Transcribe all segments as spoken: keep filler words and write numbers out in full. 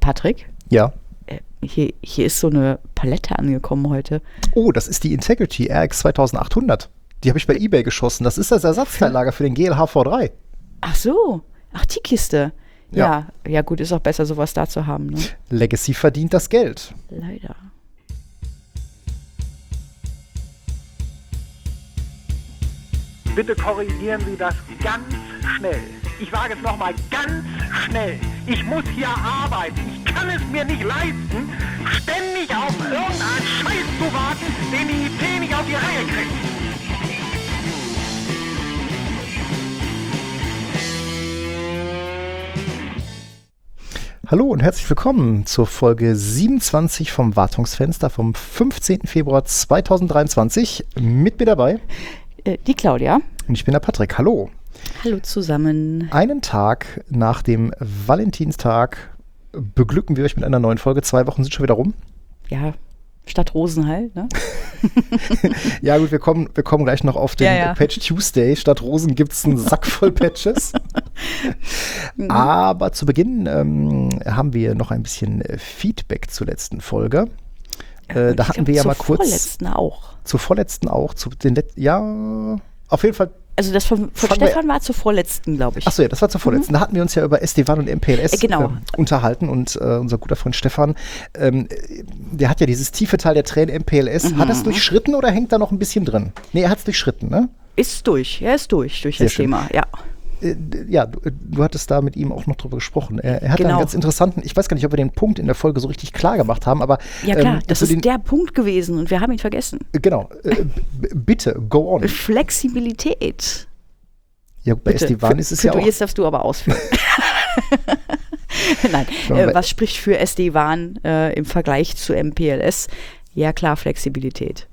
Patrick? Ja. Äh, hier, hier ist so eine Palette angekommen heute. Oh, das ist die Integrity R X zweitausendachthundert. Die habe ich bei eBay geschossen. Das ist das Ersatzteillager für den G L H V drei. Ach so. Ach, die Kiste. Ja, ja, ja gut, ist auch besser, sowas da zu haben. Ne? Legacy verdient das Geld. Leider. Bitte korrigieren Sie das ganz schnell. Ich sage es nochmal ganz schnell. Ich muss hier arbeiten. Ich kann es mir nicht leisten, ständig auf irgendeinen Scheiß zu warten, den die I T nicht auf die Reihe kriegt. Hallo und herzlich willkommen zur Folge siebenundzwanzig vom Wartungsfenster vom fünfzehnten Februar zweitausenddreiundzwanzig. Mit mir dabei Äh, die Claudia. und ich bin der Patrick. Hallo. Hallo zusammen. Einen Tag nach dem Valentinstag beglücken wir euch mit einer neuen Folge. Zwei Wochen sind schon wieder rum. Ja, statt Rosen halt, ne? Ja gut, wir kommen, wir kommen gleich noch auf den Ja, ja. Patch Tuesday. Statt Rosen gibt es einen Sack voll Patches. Aber zu Beginn ähm, haben wir noch ein bisschen äh, Feedback zur letzten Folge. Äh, Und da ich hatten glaub, wir ja zur mal kurz... vorletzten auch. Zur vorletzten auch. Zu den Let- ja, auf jeden Fall... Also das von, von Fangen wir- Stefan war zur vorletzten, glaube ich. Achso, ja, das war zur vorletzten. Da hatten wir uns ja über S D WAN und M P L S Äh, genau. ähm, unterhalten und äh, unser guter Freund Stefan, ähm, der hat ja dieses tiefe Teil der Tränen M P L S. Mhm. Hat er es durchschritten oder hängt da noch ein bisschen drin? Nee, er hat es durchschritten, ne? Ist durch, er ist durch, durch Sehr das schön. Thema, ja. Äh, ja, du, du hattest da mit ihm auch noch drüber gesprochen. Er, er hat Genau. einen ganz interessanten, ich weiß gar nicht, ob wir den Punkt in der Folge so richtig klar gemacht haben, aber Ja klar, ähm, das zu ist den, der Punkt gewesen und wir haben ihn vergessen. genau, äh, b- bitte, go on. Flexibilität. Ja, bei Bitte, S D WAN für, ist es für ja du, auch... Jetzt darfst du aber ausführen. Nein, Ja, äh, was spricht für S D WAN äh, im Vergleich zu M P L S? Ja klar, Flexibilität.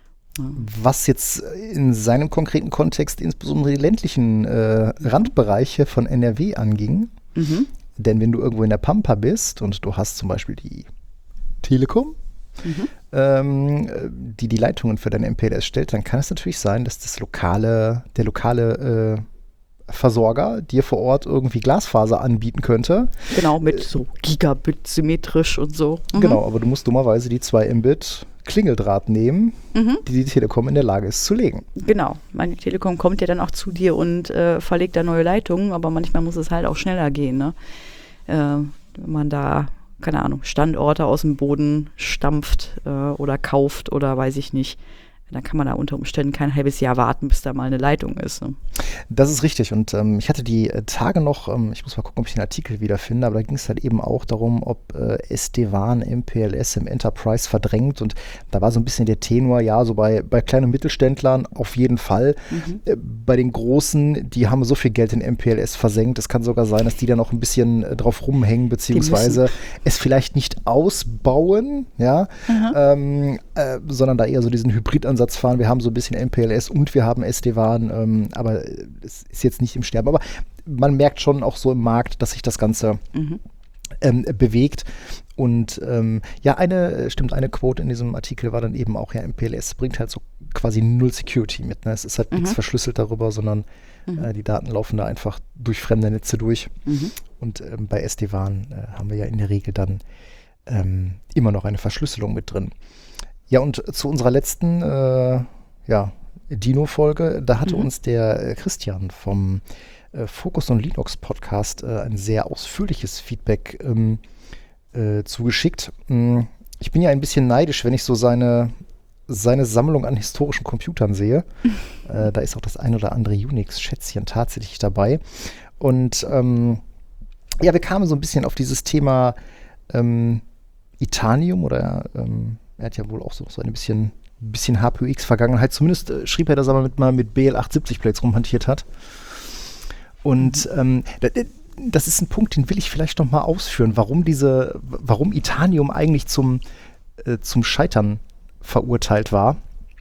Was jetzt in seinem konkreten Kontext insbesondere die ländlichen äh, Randbereiche von N R W anging. Mhm. Denn wenn du irgendwo in der Pampa bist und du hast zum Beispiel die Telekom, Mhm. ähm, die die Leitungen für dein M P L S stellt, dann kann es natürlich sein, dass das lokale, der lokale äh, Versorger dir vor Ort irgendwie Glasfaser anbieten könnte. Genau, mit so Gigabit symmetrisch und so. Mhm. Genau, aber du musst dummerweise die zwei Mbit Klingeldraht nehmen, Mhm. die die Telekom in der Lage ist zu legen. Genau, meine Telekom kommt ja dann auch zu dir und äh, verlegt da neue Leitungen, aber manchmal muss es halt auch schneller gehen, ne? Äh, wenn man da, keine Ahnung, Standorte aus dem Boden stampft äh, oder kauft oder weiß ich nicht, dann kann man da unter Umständen kein halbes Jahr warten, bis da mal eine Leitung ist. Ne? Das ist richtig und ähm, ich hatte die äh, Tage noch, ähm, ich muss mal gucken, ob ich den Artikel wiederfinde, aber da ging es halt eben auch darum, ob äh, S D WAN M P L S im Enterprise verdrängt und da war so ein bisschen der Tenor, ja, so bei, bei kleinen Mittelständlern auf jeden Fall. Mhm. Äh, bei den Großen, die haben so viel Geld in M P L S versenkt, es kann sogar sein, dass die da noch ein bisschen äh, drauf rumhängen, beziehungsweise es vielleicht nicht ausbauen, ja, ähm, äh, sondern da eher so diesen Hybridansatz fahren. Wir haben so ein bisschen M P L S und wir haben S D WAN, ähm, aber es ist jetzt nicht im Sterben. Aber man merkt schon auch so im Markt, dass sich das Ganze Mhm. ähm, bewegt. Und ähm, ja, eine, stimmt, eine Quote in diesem Artikel war dann eben auch, ja, M P L S bringt halt so quasi null Security mit. Ne? Es ist halt Mhm. nichts verschlüsselt darüber, sondern Mhm. äh, die Daten laufen da einfach durch fremde Netze durch. Mhm. Und ähm, bei S D WAN äh, haben wir ja in der Regel dann ähm, immer noch eine Verschlüsselung mit drin. Ja, und zu unserer letzten äh, ja, Dino-Folge, da hatte Mhm. uns der äh, Christian vom äh, Focus on Linux Podcast äh, ein sehr ausführliches Feedback ähm, äh, zugeschickt. Mm, Ich bin ja ein bisschen neidisch, wenn ich so seine, seine Sammlung an historischen Computern sehe. äh, da ist auch das ein oder andere Unix-Schätzchen tatsächlich dabei. Und ähm, ja, wir kamen so ein bisschen auf dieses Thema ähm, Itanium oder ähm, er hat ja wohl auch so, so ein bisschen, bisschen H P U X-Vergangenheit. Zumindest äh, schrieb er, dass er mit, mal mit B L achtundsiebzig Plates rumhantiert hat. Und ähm, das, das ist ein Punkt, den will ich vielleicht noch mal ausführen, warum diese, warum Itanium eigentlich zum, äh, zum Scheitern verurteilt war.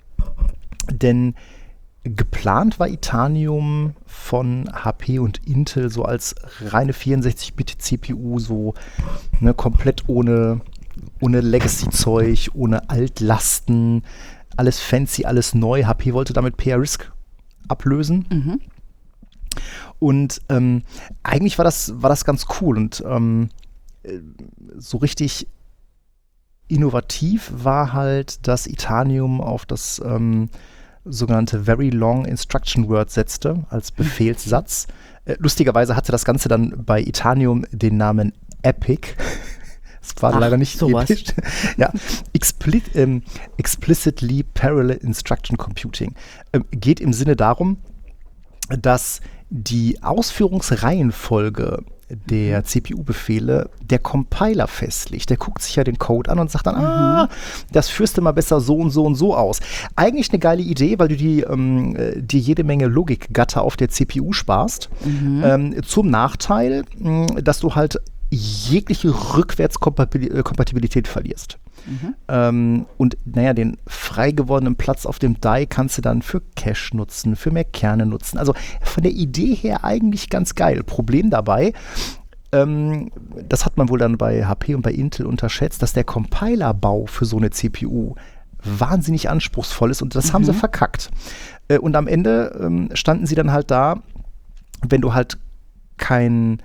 Denn geplant war Itanium von H P und Intel so als reine vierundsechzig Bit C P U, so ne, komplett ohne, ohne Legacy-Zeug, ohne Altlasten, alles fancy, alles neu. H P wollte damit P R-RISC ablösen. Mhm. Und ähm, eigentlich war das, war das ganz cool. Und ähm, so richtig innovativ war halt, dass Itanium auf das ähm, sogenannte Very Long Instruction Word setzte als Befehlssatz. Äh, lustigerweise hatte das Ganze dann bei Itanium den Namen Epic. Das war Ach, leider nicht sowas. episch. Ja, Expli ähm, Explicitly Parallel Instruction Computing. Ähm, geht im Sinne darum, dass die Ausführungsreihenfolge der C P U-Befehle der Compiler festlegt. Der guckt sich ja den Code an und sagt dann, mhm. ah, das führst du mal besser so und so und so aus. Eigentlich eine geile Idee, weil du die, ähm, dir jede Menge Logikgatter auf der C P U sparst. Mhm. Ähm, zum Nachteil, mh, dass du halt jegliche Rückwärtskompatibilität verlierst. Mhm. Ähm, und naja, den frei gewordenen Platz auf dem D I kannst du dann für Cache nutzen, für mehr Kerne nutzen. Also von der Idee her eigentlich ganz geil. Problem dabei, ähm, das hat man wohl dann bei H P und bei Intel unterschätzt, dass der Compilerbau für so eine C P U wahnsinnig anspruchsvoll ist und das mhm. haben sie verkackt. Äh, und am Ende ähm, standen sie dann halt da, wenn du halt kein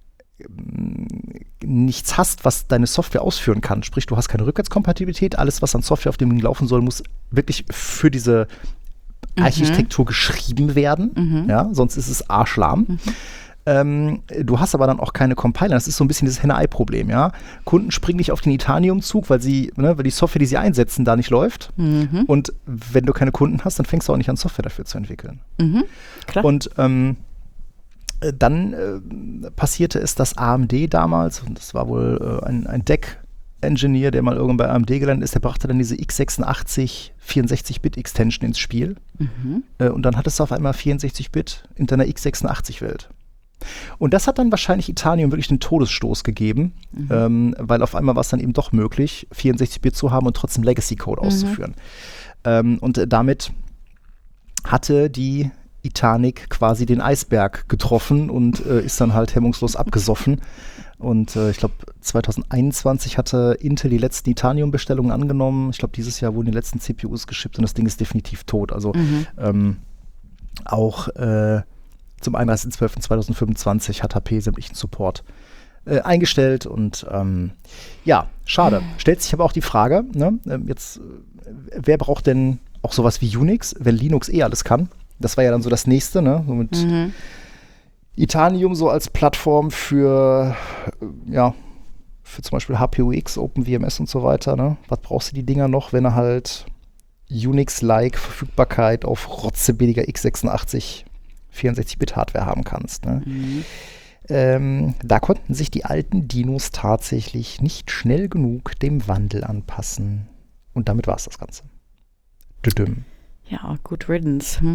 nichts hast, was deine Software ausführen kann. Sprich, du hast keine Rückwärtskompatibilität. Alles, was an Software auf dem Ding laufen soll, muss wirklich für diese mhm. Architektur geschrieben werden. Mhm. Ja, sonst ist es Arschlahm. Mhm. Ähm, du hast aber dann auch keine Compiler. Das ist so ein bisschen dieses Henne-Ei-Problem. Ja? Kunden springen nicht auf den Itanium-Zug, weil, sie, ne, weil die Software, die sie einsetzen, da nicht läuft. Mhm. Und wenn du keine Kunden hast, dann fängst du auch nicht an, Software dafür zu entwickeln. Mhm. Klar. Und ähm, Dann äh, passierte es, dass A M D damals, und das war wohl äh, ein, ein D E C-Engineer, der mal irgendwann bei A M D gelandet ist, der brachte dann diese x sechsundachtzig vierundsechzig Bit Extension ins Spiel. Mhm. Äh, und dann hattest du auf einmal vierundsechzig Bit in deiner x sechsundachtzig Welt. Und das hat dann wahrscheinlich Itanium wirklich den Todesstoß gegeben, mhm. ähm, weil auf einmal war es dann eben doch möglich, vierundsechzig Bit zu haben und trotzdem Legacy-Code mhm. auszuführen. Ähm, und äh, damit hatte die Itanic quasi den Eisberg getroffen und äh, ist dann halt hemmungslos abgesoffen. Und äh, ich glaube, zwanzig einundzwanzig hatte Intel die letzten Itanium-Bestellungen angenommen. Ich glaube, dieses Jahr wurden die letzten C P Us geschippt und das Ding ist definitiv tot. Also mhm. ähm, auch äh, zum einunddreißigsten zwölften zweitausendfünfundzwanzig hat H P sämtlichen Support äh, eingestellt. Und ähm, ja, schade. Stellt sich aber auch die Frage, ne? ähm, jetzt, wer braucht denn auch sowas wie Unix, wenn Linux eh alles kann? Das war ja dann so das Nächste, ne? So mit mhm. Itanium so als Plattform für, ja, für zum Beispiel H P U X, OpenWMS und so weiter, ne? Was brauchst du die Dinger noch, wenn du halt Unix-like Verfügbarkeit auf rotzebilliger x sechsundachtzig vierundsechzig Bit Hardware haben kannst, ne? Mhm. Ähm, da konnten sich die alten Dinos tatsächlich nicht schnell genug dem Wandel anpassen. Und damit war es das Ganze. Düdüm. Ja, good riddance. Hm.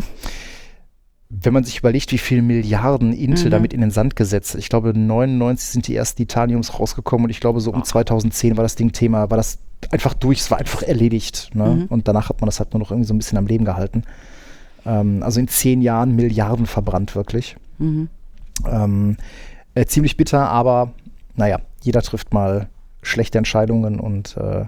Wenn man sich überlegt, wie viele Milliarden Intel mhm. damit in den Sand gesetzt hat. Ich glaube, neunundneunzig sind die ersten Itaniums rausgekommen und ich glaube, so um oh. zweitausendzehn war das Ding Thema, war das einfach durch, es war einfach erledigt. Ne? Mhm. Und danach hat man das halt nur noch irgendwie so ein bisschen am Leben gehalten. Ähm, also in zehn Jahren Milliarden verbrannt, wirklich. Mhm. Ähm, äh, ziemlich bitter, aber naja, jeder trifft mal schlechte Entscheidungen und äh,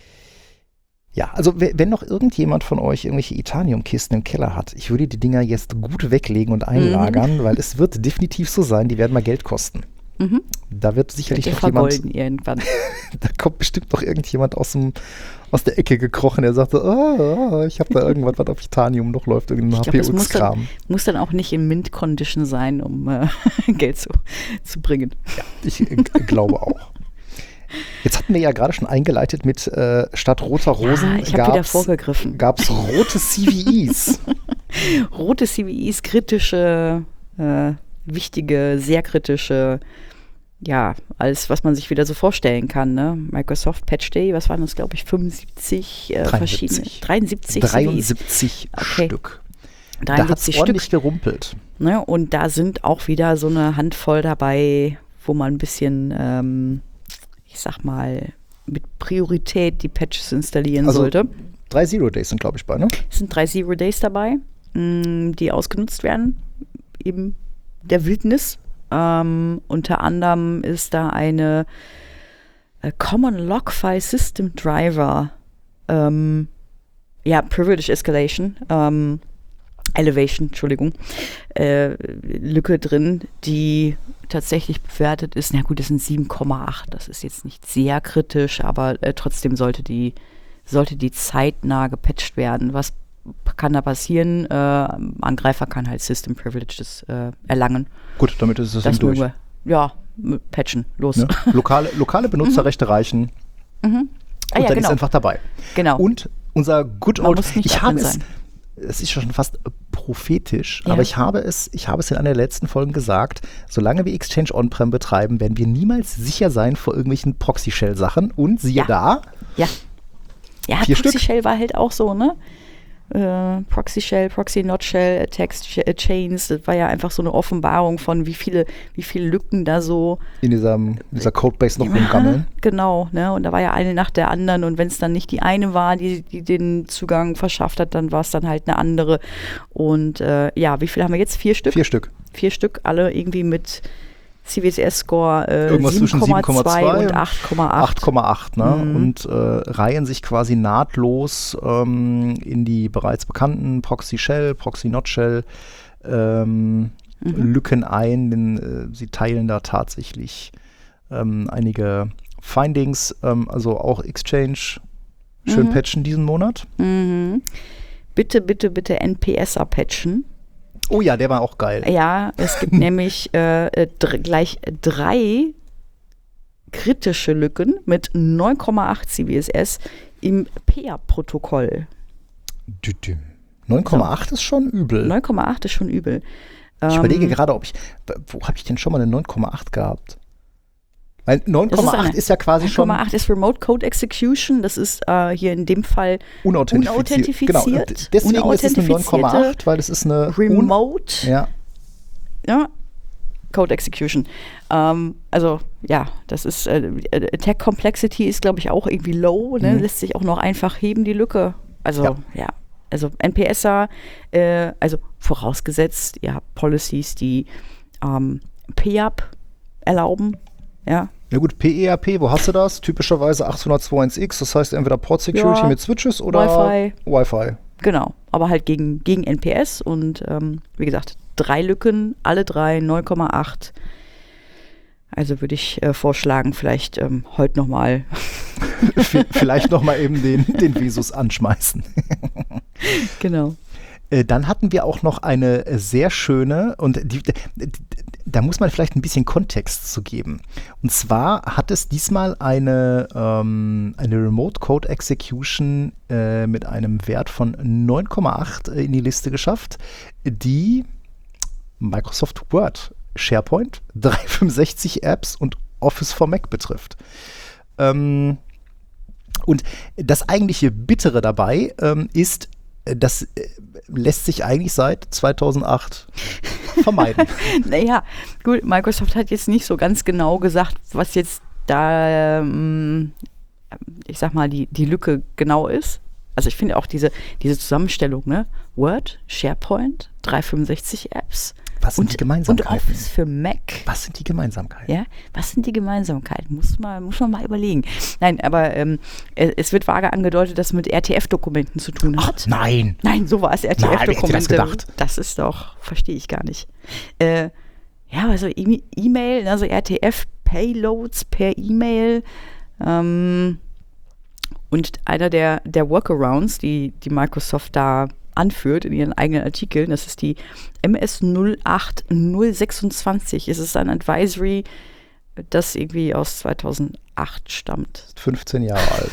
ja, also wenn noch irgendjemand von euch irgendwelche Itanium-Kisten im Keller hat, ich würde die Dinger jetzt gut weglegen und einlagern, mhm. weil es wird definitiv so sein, die werden mal Geld kosten. Mhm. Da wird sicherlich noch jemand, irgendwann. Da kommt bestimmt noch irgendjemand aus, dem, aus der Ecke gekrochen, der sagt so, oh, ich habe da irgendwas, was auf Itanium noch läuft, irgendein H P U X-Kram. Muss, muss dann auch nicht in Mint-Condition sein, um äh, Geld zu, zu bringen. Ja, ich äh, glaube auch. Jetzt hatten wir ja gerade schon eingeleitet mit äh, statt roter Rosen ja, ich habe wieder vorgegriffen. Gab es rote C V Es. Rote C V Es, kritische, äh, wichtige, sehr kritische, ja, alles, was man sich wieder so vorstellen kann. Ne? Microsoft Patch Day, was waren das, glaube ich, fünfundsiebzig äh, verschiedene? dreiundsiebzig dreiundsiebzig okay. Stück. Da hat es ordentlich gerumpelt. Ne? Und da sind auch wieder so eine Handvoll dabei, wo man ein bisschen ähm, ich sag mal, mit Priorität die Patches installieren also sollte. Drei Zero Days sind, glaube ich, bei, ne? Es sind drei Zero Days dabei, mh, die ausgenutzt werden, eben der Wildnis. Ähm, unter anderem ist da eine äh, Common Log File System Driver, ähm, ja, Privilege Escalation, ähm, Elevation, Entschuldigung, äh, Lücke drin, die tatsächlich bewertet ist. Na gut, das sind sieben Komma acht. Das ist jetzt nicht sehr kritisch, aber äh, trotzdem sollte die, sollte die zeitnah gepatcht werden. Was kann da passieren? Äh, Angreifer kann halt System Privileges äh, erlangen. Gut, damit ist es das durch. Wir, ja, patchen, los. Ne? Lokale, lokale Benutzerrechte reichen. Mhm. Ah, und ja, dann genau. ist einfach dabei. Genau. Und unser Good Man Old, muss nicht ich habe admin es, sein. es ist schon fast prophetisch, Ja. aber ich habe es, ich habe es in einer der letzten Folgen gesagt, solange wir Exchange On-Prem betreiben, werden wir niemals sicher sein vor irgendwelchen Proxy-Shell-Sachen. Und siehe Ja. da, Ja. Ja, Vier Proxy Stück. Shell war halt auch so, ne? Äh, Proxy Shell, Proxy Not Shell, Text Ch- äh, Chains, das war ja einfach so eine Offenbarung von wie viele, wie viele Lücken da so. in dieser, in dieser Codebase noch rumgammeln. Genau, ne? Und da war ja eine nach der anderen und wenn es dann nicht die eine war, die, die den Zugang verschafft hat, dann war es dann halt eine andere. Und äh, ja, wie viele haben wir jetzt? Vier Stück? Vier Stück. Vier Stück, alle irgendwie mit C W S S-Score äh, Irgendwas zwischen sieben Komma zwei und acht Komma acht. acht Komma acht, ne? Mhm. Und äh, reihen sich quasi nahtlos ähm, in die bereits bekannten Proxy Shell, Proxy Not Shell ähm, Mhm. Lücken ein, denn äh, sie teilen da tatsächlich ähm, einige Findings, ähm, also auch Exchange schön Mhm. patchen diesen Monat. Mhm. Bitte, bitte, bitte N P S patchen. Oh ja, der war auch geil. Ja, es gibt nämlich äh, äh, dr- gleich drei kritische Lücken mit neun Komma acht C V S S im P A P-Protokoll. Dü- dü. neun Komma acht ist schon übel. neun Komma acht ist schon übel. Ich Ähm, überlege gerade, ob ich, wo habe ich denn schon mal eine neun Komma acht gehabt? Weil neun Komma acht eine- ist ja quasi schon neun Komma acht ist Remote Code Execution. Das ist äh, hier in dem Fall unauthentifiziert. Genau, und unauthentifiziert. deswegen ist es eine neun Komma acht, weil es ist eine un- Remote ja. ja, Code Execution. Ähm, also ja, das ist äh, Attack Complexity ist, glaube ich, auch irgendwie low. Ne? Mhm. Lässt sich auch noch einfach heben, die Lücke. Also Ja. ja, also N P S er, äh, also vorausgesetzt, ihr habt Policies, die ähm, P A P erlauben. Ja, Ja gut, P E A P, wo hast du das? Typischerweise achthundertzweiundundzwanzig X, das heißt entweder Port Security Ja, mit Switches oder Wi-Fi. Wi-Fi. genau. Aber halt gegen, gegen N P S und ähm, wie gesagt, drei Lücken, alle drei, neun Komma acht. Also würde ich äh, vorschlagen, vielleicht ähm, heute nochmal. V- Vielleicht nochmal eben den, den Vesus anschmeißen. Genau. Äh, Dann hatten wir auch noch eine äh, sehr schöne, und die, die, die, da muss man vielleicht ein bisschen Kontext zu geben. Und zwar hat es diesmal eine, ähm, eine Remote Code Execution äh, mit einem Wert von neun Komma acht äh, in die Liste geschafft, die Microsoft Word, SharePoint, dreihundertfünfundsechzig Apps und Office for Mac betrifft. Ähm, und das eigentliche Bittere dabei ähm, ist, das äh, lässt sich eigentlich seit zweitausendacht vermeiden. Naja, gut, Microsoft hat jetzt nicht so ganz genau gesagt, was jetzt da, ähm, ich sag mal, die, die Lücke genau ist. Also ich finde auch diese, diese Zusammenstellung, ne? Word, SharePoint, dreihundertfünfundsechzig Apps. Was sind und, die Gemeinsamkeiten? Und Office für Mac. Was sind die Gemeinsamkeiten? Ja, was sind die Gemeinsamkeiten? Muss man, muss man mal überlegen. Nein, aber ähm, es es wird vage angedeutet, dass es mit R T F-Dokumenten zu tun Ach, hat. nein. Nein, so war es, R T Nein, wer hätte F-Dokumente. das gedacht? Das ist doch, verstehe ich gar nicht. Äh, ja, also E- E-Mail, also R T F-Payloads per E-Mail. Ähm, und einer der, der Workarounds, die, die Microsoft da anführt in ihren eigenen Artikeln, das ist die M S null acht null sechsundzwanzig. Es ist ein Advisory, das irgendwie aus zweitausendacht stammt. fünfzehn Jahre alt.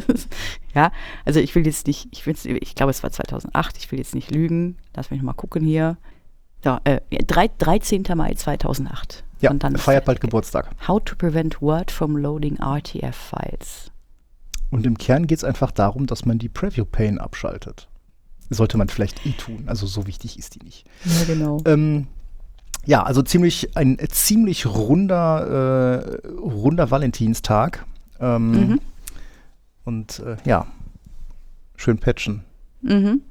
Ja, also ich will jetzt nicht, ich, will's, ich glaube, es war zweitausendacht, ich will jetzt nicht lügen. Lass mich mal gucken hier. Ja, äh, drei, dreizehnter Mai zweitausendacht. Ja, Und dann feiert bald Geburtstag. How to prevent Word from loading R T F-Files. Und im Kern geht es einfach darum, dass man die Preview Pane abschaltet. Sollte man vielleicht eh tun, also so wichtig ist die nicht. Ja, genau. Ähm, ja, also ziemlich ein ziemlich runder, äh, runder Valentinstag. Ähm, Mhm. Und äh, ja, schön patchen. Mhm.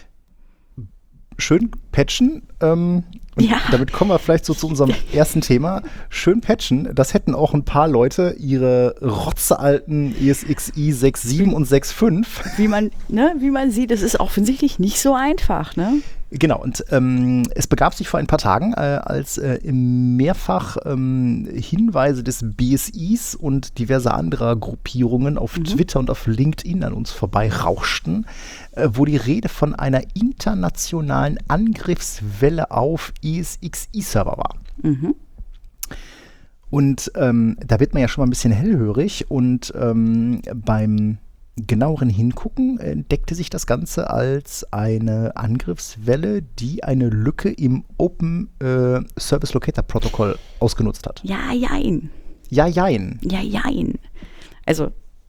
Schön patchen. Ähm, und Ja. damit kommen wir vielleicht so zu unserem ersten Thema. Schön patchen. Das hätten auch ein paar Leute ihre rotzealten E S X i sechs Punkt sieben und sechs Punkt fünf. Wie man, ne, wie man sieht, es ist offensichtlich nicht so einfach, ne? Genau, und ähm, es begab sich vor ein paar Tagen, äh, als äh, mehrfach ähm, Hinweise des B S Is und diverser anderer Gruppierungen auf mhm. Twitter und auf LinkedIn an uns vorbei rauschten, äh, wo die Rede von einer internationalen Angriffswelle auf E S X i-Server war. Mhm. Und ähm, da wird man ja schon mal ein bisschen hellhörig und ähm, beim genaueren Hingucken entdeckte sich das Ganze als eine Angriffswelle, die eine Lücke im Open äh, Service Locator Protokoll ausgenutzt hat. Ja, jein. Ja, jein. Ja, jein. Also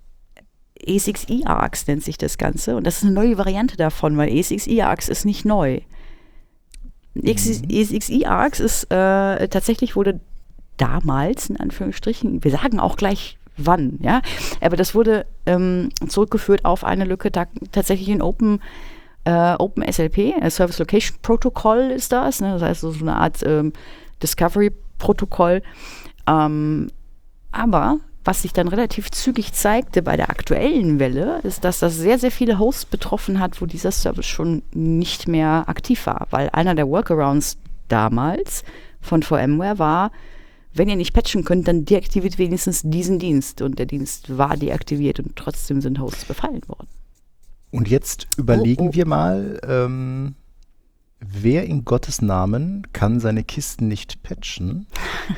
E S X i-Arcs nennt sich das Ganze und das ist eine neue Variante davon, weil E S X i-Arcs ist nicht neu. Mhm. E S X i-Arcs ist äh, tatsächlich wurde damals, in Anführungsstrichen, wir sagen auch gleich wann, ja, aber das wurde ähm, zurückgeführt auf eine Lücke, da, tatsächlich in Open, äh, Open S L P, äh, Service Location Protocol ist das, ne? Das heißt so eine Art ähm, Discovery-Protokoll, ähm, aber was sich dann relativ zügig zeigte bei der aktuellen Welle, ist, dass das sehr, sehr viele Hosts betroffen hat, wo dieser Service schon nicht mehr aktiv war, weil einer der Workarounds damals von VMware war, wenn ihr nicht patchen könnt, dann deaktiviert wenigstens diesen Dienst. Und der Dienst war deaktiviert und trotzdem sind Hosts befallen worden. Und jetzt überlegen oh, oh. wir mal, ähm, wer in Gottes Namen kann seine Kisten nicht patchen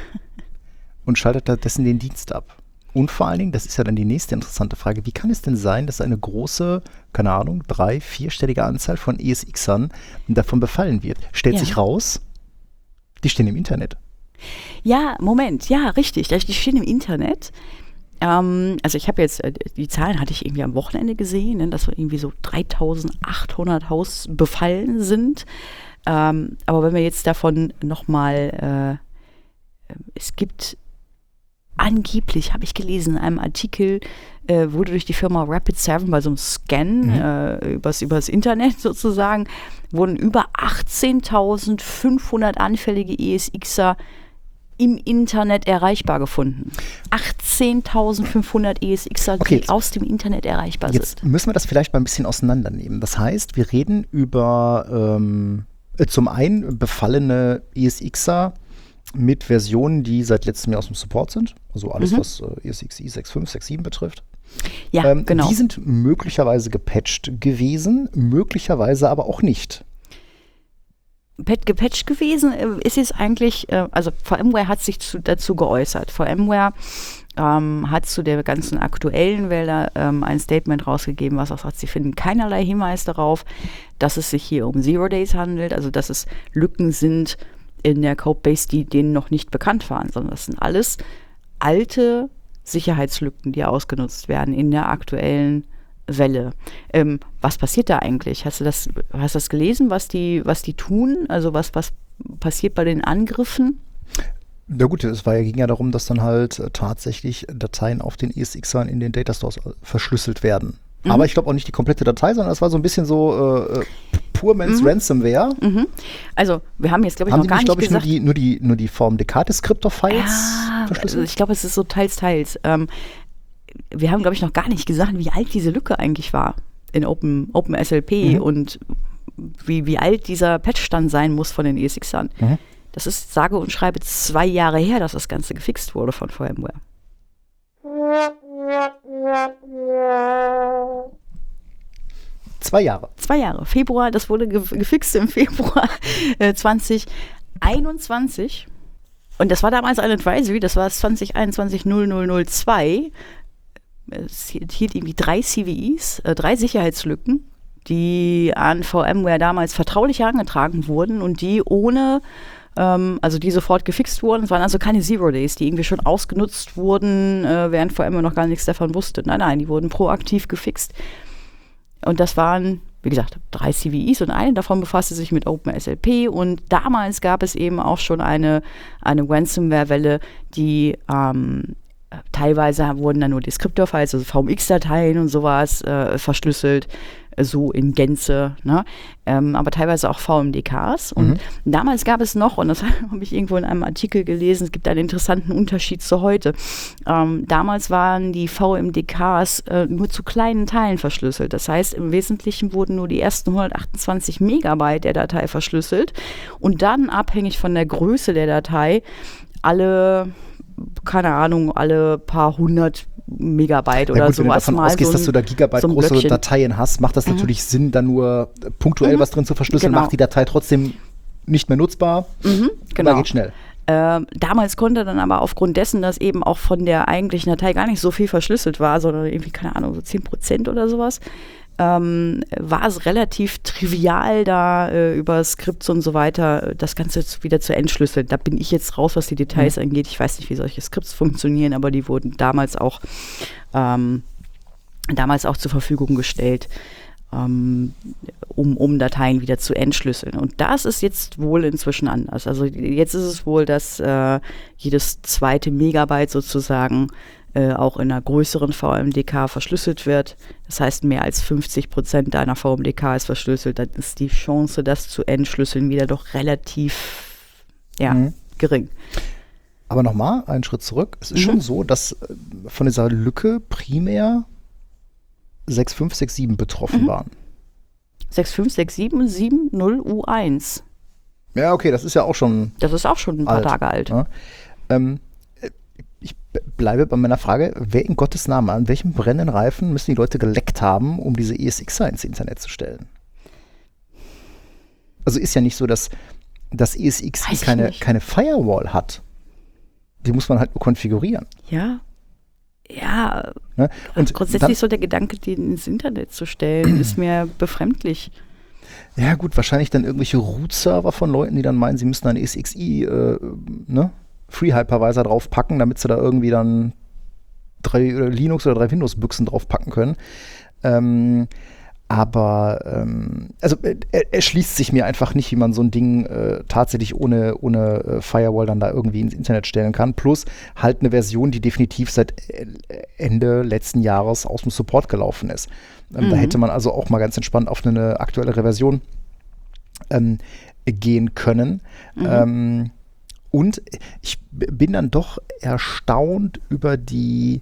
und schaltet stattdessen den Dienst ab? Und vor allen Dingen, das ist ja dann die nächste interessante Frage, wie kann es denn sein, dass eine große, keine Ahnung, drei-, vierstellige Anzahl von E S Xern davon befallen wird? Stellt ja. sich raus, die stehen im Internet. Ja, Moment, ja, richtig. Die stehen im Internet. Ähm, also ich habe jetzt, die Zahlen hatte ich irgendwie am Wochenende gesehen, ne, dass so irgendwie so dreitausendachthundert Hosts befallen sind. Ähm, aber wenn wir jetzt davon nochmal, äh, es gibt angeblich, habe ich gelesen, in einem Artikel, äh, wurde durch die Firma Rapid seven bei so einem Scan mhm. äh, übers, übers Internet sozusagen, wurden über achtzehntausendfünfhundert anfällige E S Xer im Internet erreichbar gefunden. achtzehntausendfünfhundert E S Xer, okay, die aus dem Internet erreichbar jetzt sind. Müssen wir das vielleicht mal ein bisschen auseinandernehmen. Das heißt, wir reden über ähm, zum einen befallene E S Xer mit Versionen, die seit letztem Jahr aus dem Support sind. Also alles, mhm. was äh, E S X i sechs Punkt fünf, sechs Punkt sieben betrifft. Ja, ähm, genau. Die sind möglicherweise gepatcht gewesen, möglicherweise aber auch nicht. Gepatcht gewesen ist es eigentlich, äh, also VMware hat sich zu, dazu geäußert. VMware ähm, hat zu der ganzen aktuellen Welle ähm, ein Statement rausgegeben, was auch sagt, sie finden keinerlei Hinweis darauf, dass es sich hier um Zero Days handelt, also dass es Lücken sind in der Codebase, die denen noch nicht bekannt waren, sondern das sind alles alte Sicherheitslücken, die ausgenutzt werden in der aktuellen Welle. Ähm, was passiert da eigentlich? Hast du das, hast du das gelesen, was die, was die tun? Also was, was passiert bei den Angriffen? Na gut, es war ja, ging ja darum, dass dann halt äh, tatsächlich Dateien auf den E S Xern in den Datastores äh, verschlüsselt werden. Mhm. Aber ich glaube auch nicht die komplette Datei, sondern es war so ein bisschen so äh, Poor Man's mhm. Ransomware. Mhm. Also wir haben jetzt, glaube ich, haben noch gar nicht, nicht ich, gesagt. Nur die, nur die, nur die V M D K-Descriptor-Files ja, verschlüsselt? Also ich glaube, es ist so teils, teils. Ähm, wir haben, glaube ich, noch gar nicht gesagt, wie alt diese Lücke eigentlich war in Open, Open S L P mhm. und wie, wie alt dieser Patchstand sein muss von den E S Xern. Mhm. Das ist sage und schreibe zwei Jahre her, dass das Ganze gefixt wurde von VMware. Zwei Jahre. Zwei Jahre. Februar, das wurde ge- gefixt im Februar äh, zwanzig einundzwanzig. Und das war damals ein Advisory, das war das zwanzig einundzwanzig null null null zwei. Es hielt irgendwie drei C V Is, äh, drei Sicherheitslücken, die an VMware damals vertraulich herangetragen wurden und die ohne, ähm, also die sofort gefixt wurden. Es waren also keine Zero Days, die irgendwie schon ausgenutzt wurden, äh, während VMware noch gar nichts davon wusste. Nein, nein, die wurden proaktiv gefixt. Und das waren, wie gesagt, drei C V Is und eine davon befasste sich mit Open S L P. Und damals gab es eben auch schon eine, eine Ransomware-Welle, die ähm, teilweise wurden dann nur Descriptor-Files, also V M X-Dateien und sowas äh, verschlüsselt. so in Gänze, ne? ähm, aber teilweise auch V M D Ks. Und mhm. damals gab es noch, und das habe ich irgendwo in einem Artikel gelesen, es gibt einen interessanten Unterschied zu heute. Ähm, damals waren die V M D Ks äh, nur zu kleinen Teilen verschlüsselt. Das heißt, im Wesentlichen wurden nur die ersten hundertachtundzwanzig Megabyte der Datei verschlüsselt und dann abhängig von der Größe der Datei alle, keine Ahnung, alle paar hundert Megabyte oder ja gut, sowas. Wenn du davon mal ausgehst, so ein, dass du da Gigabyte so große Blöckchen. Dateien hast, macht das mhm. natürlich Sinn, da nur punktuell mhm. was drin zu verschlüsseln, genau. macht die Datei trotzdem nicht mehr nutzbar, mhm, genau. aber geht schnell. Äh, damals konnte dann aber aufgrund dessen, dass eben auch von der eigentlichen Datei gar nicht so viel verschlüsselt war, sondern irgendwie, keine Ahnung, so zehn Prozent oder sowas, ähm, war es relativ trivial, da äh, über Skripts und so weiter das Ganze wieder zu entschlüsseln. Da bin ich jetzt raus, was die Details mhm. angeht. Ich weiß nicht, wie solche Skripts funktionieren, aber die wurden damals auch, ähm, damals auch zur Verfügung gestellt, ähm, um, um Dateien wieder zu entschlüsseln. Und das ist jetzt wohl inzwischen anders. Also jetzt ist es wohl, dass äh, jedes zweite Megabyte sozusagen äh, auch in einer größeren V M D K verschlüsselt wird. Das heißt, mehr als fünfzig Prozent deiner V M D K ist verschlüsselt. Dann ist die Chance, das zu entschlüsseln, wieder doch relativ ja, mhm. gering. Aber nochmal einen Schritt zurück. Es ist mhm. schon so, dass äh, von dieser Lücke primär sechs fünf, sechs sieben betroffen mhm. waren. sechs fünf, sechs sieben, sieben null U eins. Ja, okay, das ist ja auch schon Das ist auch schon ein paar alt, Tage alt. Ja. Ähm, ich bleibe bei meiner Frage, wer in Gottes Namen, an welchem brennenden Reifen müssen die Leute geleckt haben, um diese E S Xer ins Internet zu stellen? Also ist ja nicht so, dass das E S X I keine, keine Firewall hat. Die muss man halt nur konfigurieren. Ja. Ja, ne? Und grundsätzlich dann, so der Gedanke, die ins Internet zu stellen, ist mir befremdlich. Ja gut, wahrscheinlich dann irgendwelche Root-Server von Leuten, die dann meinen, sie müssen einen E S X i äh, ne? Free-Hypervisor draufpacken, damit sie da irgendwie dann drei oder Linux oder drei Windows-Büchsen draufpacken können. Ähm, aber ähm, also er, er schließt sich mir einfach nicht, wie man so ein Ding äh, tatsächlich ohne, ohne äh, Firewall dann da irgendwie ins Internet stellen kann. Plus halt eine Version, die definitiv seit Ende letzten Jahres aus dem Support gelaufen ist. Ähm, mhm. Da hätte man also auch mal ganz entspannt auf eine aktuellere Version ähm, gehen können. Mhm. Ähm, und ich bin dann doch erstaunt über die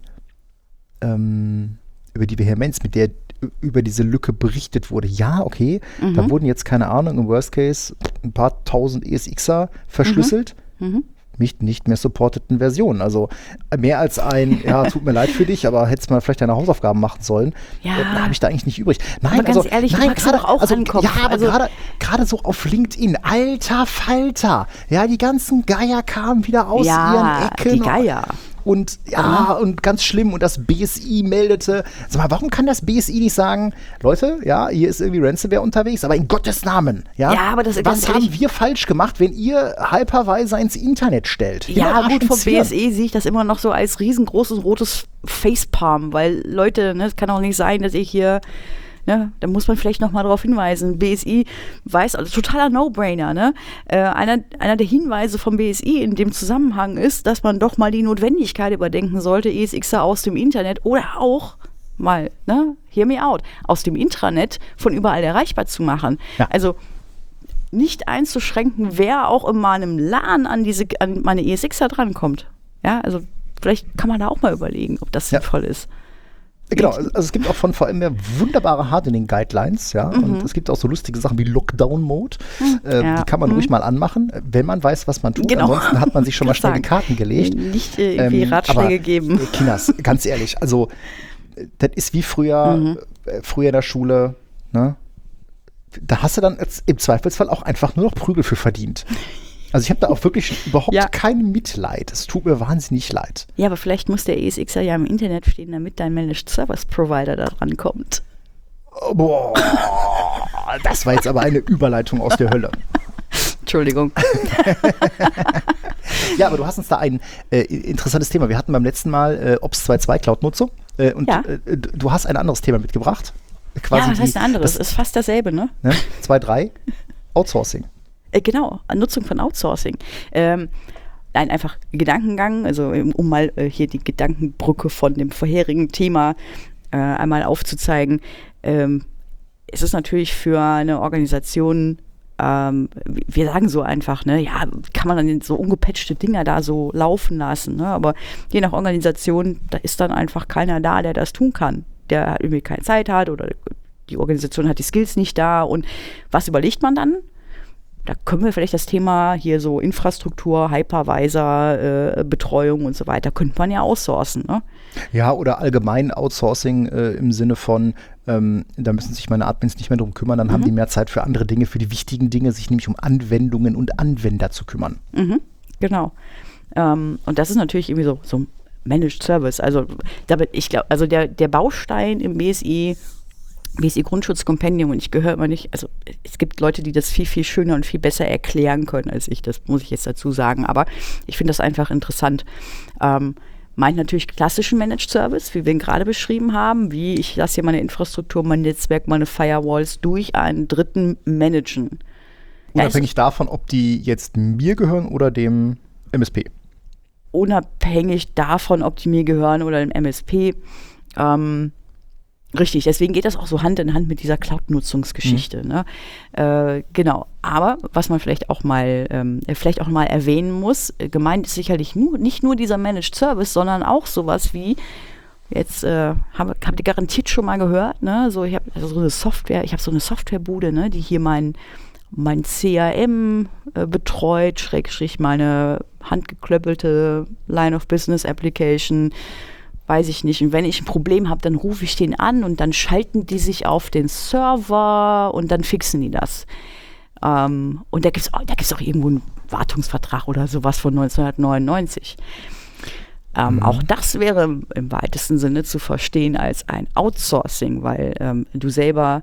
ähm, über die Vehemenz, mit der über diese Lücke berichtet wurde. Ja, okay, mhm. da wurden jetzt, keine Ahnung, im Worst Case ein paar tausend E S Xer verschlüsselt. Mhm. Mhm. Nicht, nicht mehr supporteten Versionen. Also mehr als ein, ja, tut mir leid für dich, aber hättest mal vielleicht deine Hausaufgaben machen sollen. Ja. Äh, habe ich da eigentlich nicht übrig. Nein, aber ganz also, ehrlich, nein, du grade, doch auch also, an den Kopf. Ja, aber also, gerade gerade so auf LinkedIn, alter Falter. Ja, die ganzen Geier kamen wieder aus ja, ihren Ecken. die Geier. Und ja, und ganz schlimm. Und das B S I meldete. Sag mal, warum kann das B S I nicht sagen, Leute, ja, hier ist irgendwie Ransomware unterwegs, aber in Gottes Namen, ja, ja aber das, was haben wir falsch gemacht, wenn ihr Hypervisor ins Internet stellt? Ja, gut, vom B S I sehe ich das immer noch so als riesengroßes rotes Facepalm, weil Leute, ne, es kann auch nicht sein, dass ich hier Ne, da muss man vielleicht nochmal darauf hinweisen. B S I weiß, also totaler No-Brainer. Ne? Äh, einer, einer der Hinweise vom B S I in dem Zusammenhang ist, dass man doch mal die Notwendigkeit überdenken sollte, E S Xer aus dem Internet oder auch mal, ne, hear me out, aus dem Intranet von überall erreichbar zu machen. Ja. Also nicht einzuschränken, wer auch in meinem LAN an, diese, an meine E S Xer drankommt. Ja, also vielleicht kann man da auch mal überlegen, ob das sinnvoll ja. ist. Genau, also es gibt auch von V M Ware wunderbare Hardening-Guidelines, ja, mhm. und es gibt auch so lustige Sachen wie Lockdown-Mode, äh, ja. die kann man mhm. ruhig mal anmachen, wenn man weiß, was man tut. Genau. Ansonsten hat man sich schon mal schnell die Karten gelegt. Nicht äh, irgendwie ähm, Ratschläge geben. Äh, Kinders, ganz ehrlich, also das ist wie früher, mhm. äh, früher in der Schule, ne? Da hast du dann im Zweifelsfall auch einfach nur noch Prügel für verdient. Also ich habe da auch wirklich überhaupt ja. kein Mitleid. Es tut mir wahnsinnig leid. Ja, aber vielleicht muss der E S Xer ja im Internet stehen, damit dein Managed Service Provider da dran kommt. Oh, boah, das war jetzt aber eine Überleitung aus der Hölle. Entschuldigung. Ja, aber du hast uns da ein äh, interessantes Thema. Wir hatten beim letzten Mal äh, Ops zwei Punkt zwei Cloud-Nutzung äh, und ja. äh, du hast ein anderes Thema mitgebracht. Quasi ja, was heißt die, ein anderes? Das ist fast dasselbe, ne? ne? zwei Punkt drei, Outsourcing. Genau, Nutzung von Outsourcing. Ähm, nein, einfach Gedankengang, also um mal äh, hier die Gedankenbrücke von dem vorherigen Thema äh, einmal aufzuzeigen. Ähm, es ist natürlich für eine Organisation, ähm, wir sagen so einfach, ne, ja, kann man dann so ungepatchte Dinger da so laufen lassen, ne? Aber je nach Organisation, da ist dann einfach keiner da, der das tun kann, der irgendwie keine Zeit hat oder die Organisation hat die Skills nicht da. Und was überlegt man dann? Da können wir vielleicht das Thema hier so Infrastruktur, Hypervisor, äh, Betreuung und so weiter, könnte man ja outsourcen, ne? Ja, oder allgemein Outsourcing äh, im Sinne von, ähm, da müssen sich meine Admins nicht mehr drum kümmern, dann mhm. haben die mehr Zeit für andere Dinge, für die wichtigen Dinge, sich nämlich um Anwendungen und Anwender zu kümmern. Mhm, genau. Ähm, und das ist natürlich irgendwie so, so Managed Service. Also, damit, ich glaube, also der, der Baustein im B S I B S I Grundschutzkompendium, und ich gehöre immer nicht, also es gibt Leute, die das viel, viel schöner und viel besser erklären können als ich, das muss ich jetzt dazu sagen, aber ich finde das einfach interessant. Ähm, meint natürlich klassischen Managed Service, wie wir ihn gerade beschrieben haben, wie ich lasse hier meine Infrastruktur, mein Netzwerk, meine Firewalls durch einen Dritten managen. Unabhängig ja, davon, ob die jetzt mir gehören oder dem M S P. Unabhängig davon, ob die mir gehören oder dem M S P. Ähm, Richtig, deswegen geht das auch so Hand in Hand mit dieser Cloud-Nutzungsgeschichte. Mhm. Ne? Äh, genau, aber was man vielleicht auch mal ähm, vielleicht auch mal erwähnen muss, äh, gemeint ist sicherlich nur, nicht nur dieser Managed Service, sondern auch sowas wie, jetzt äh, habt hab ihr garantiert schon mal gehört, ne? So, ich habe also so eine Software, ich habe so eine Softwarebude, ne, die hier mein, mein C R M äh, betreut, schrägstrich meine handgeklöppelte Line of Business Application, weiß ich nicht. Und wenn ich ein Problem habe, dann rufe ich den an und dann schalten die sich auf den Server und dann fixen die das. Ähm, und da gibt es da gibt's auch irgendwo einen Wartungsvertrag oder sowas von neunzehnhundertneunundneunzig. Ähm, mhm. Auch das wäre im weitesten Sinne zu verstehen als ein Outsourcing, weil ähm, du selber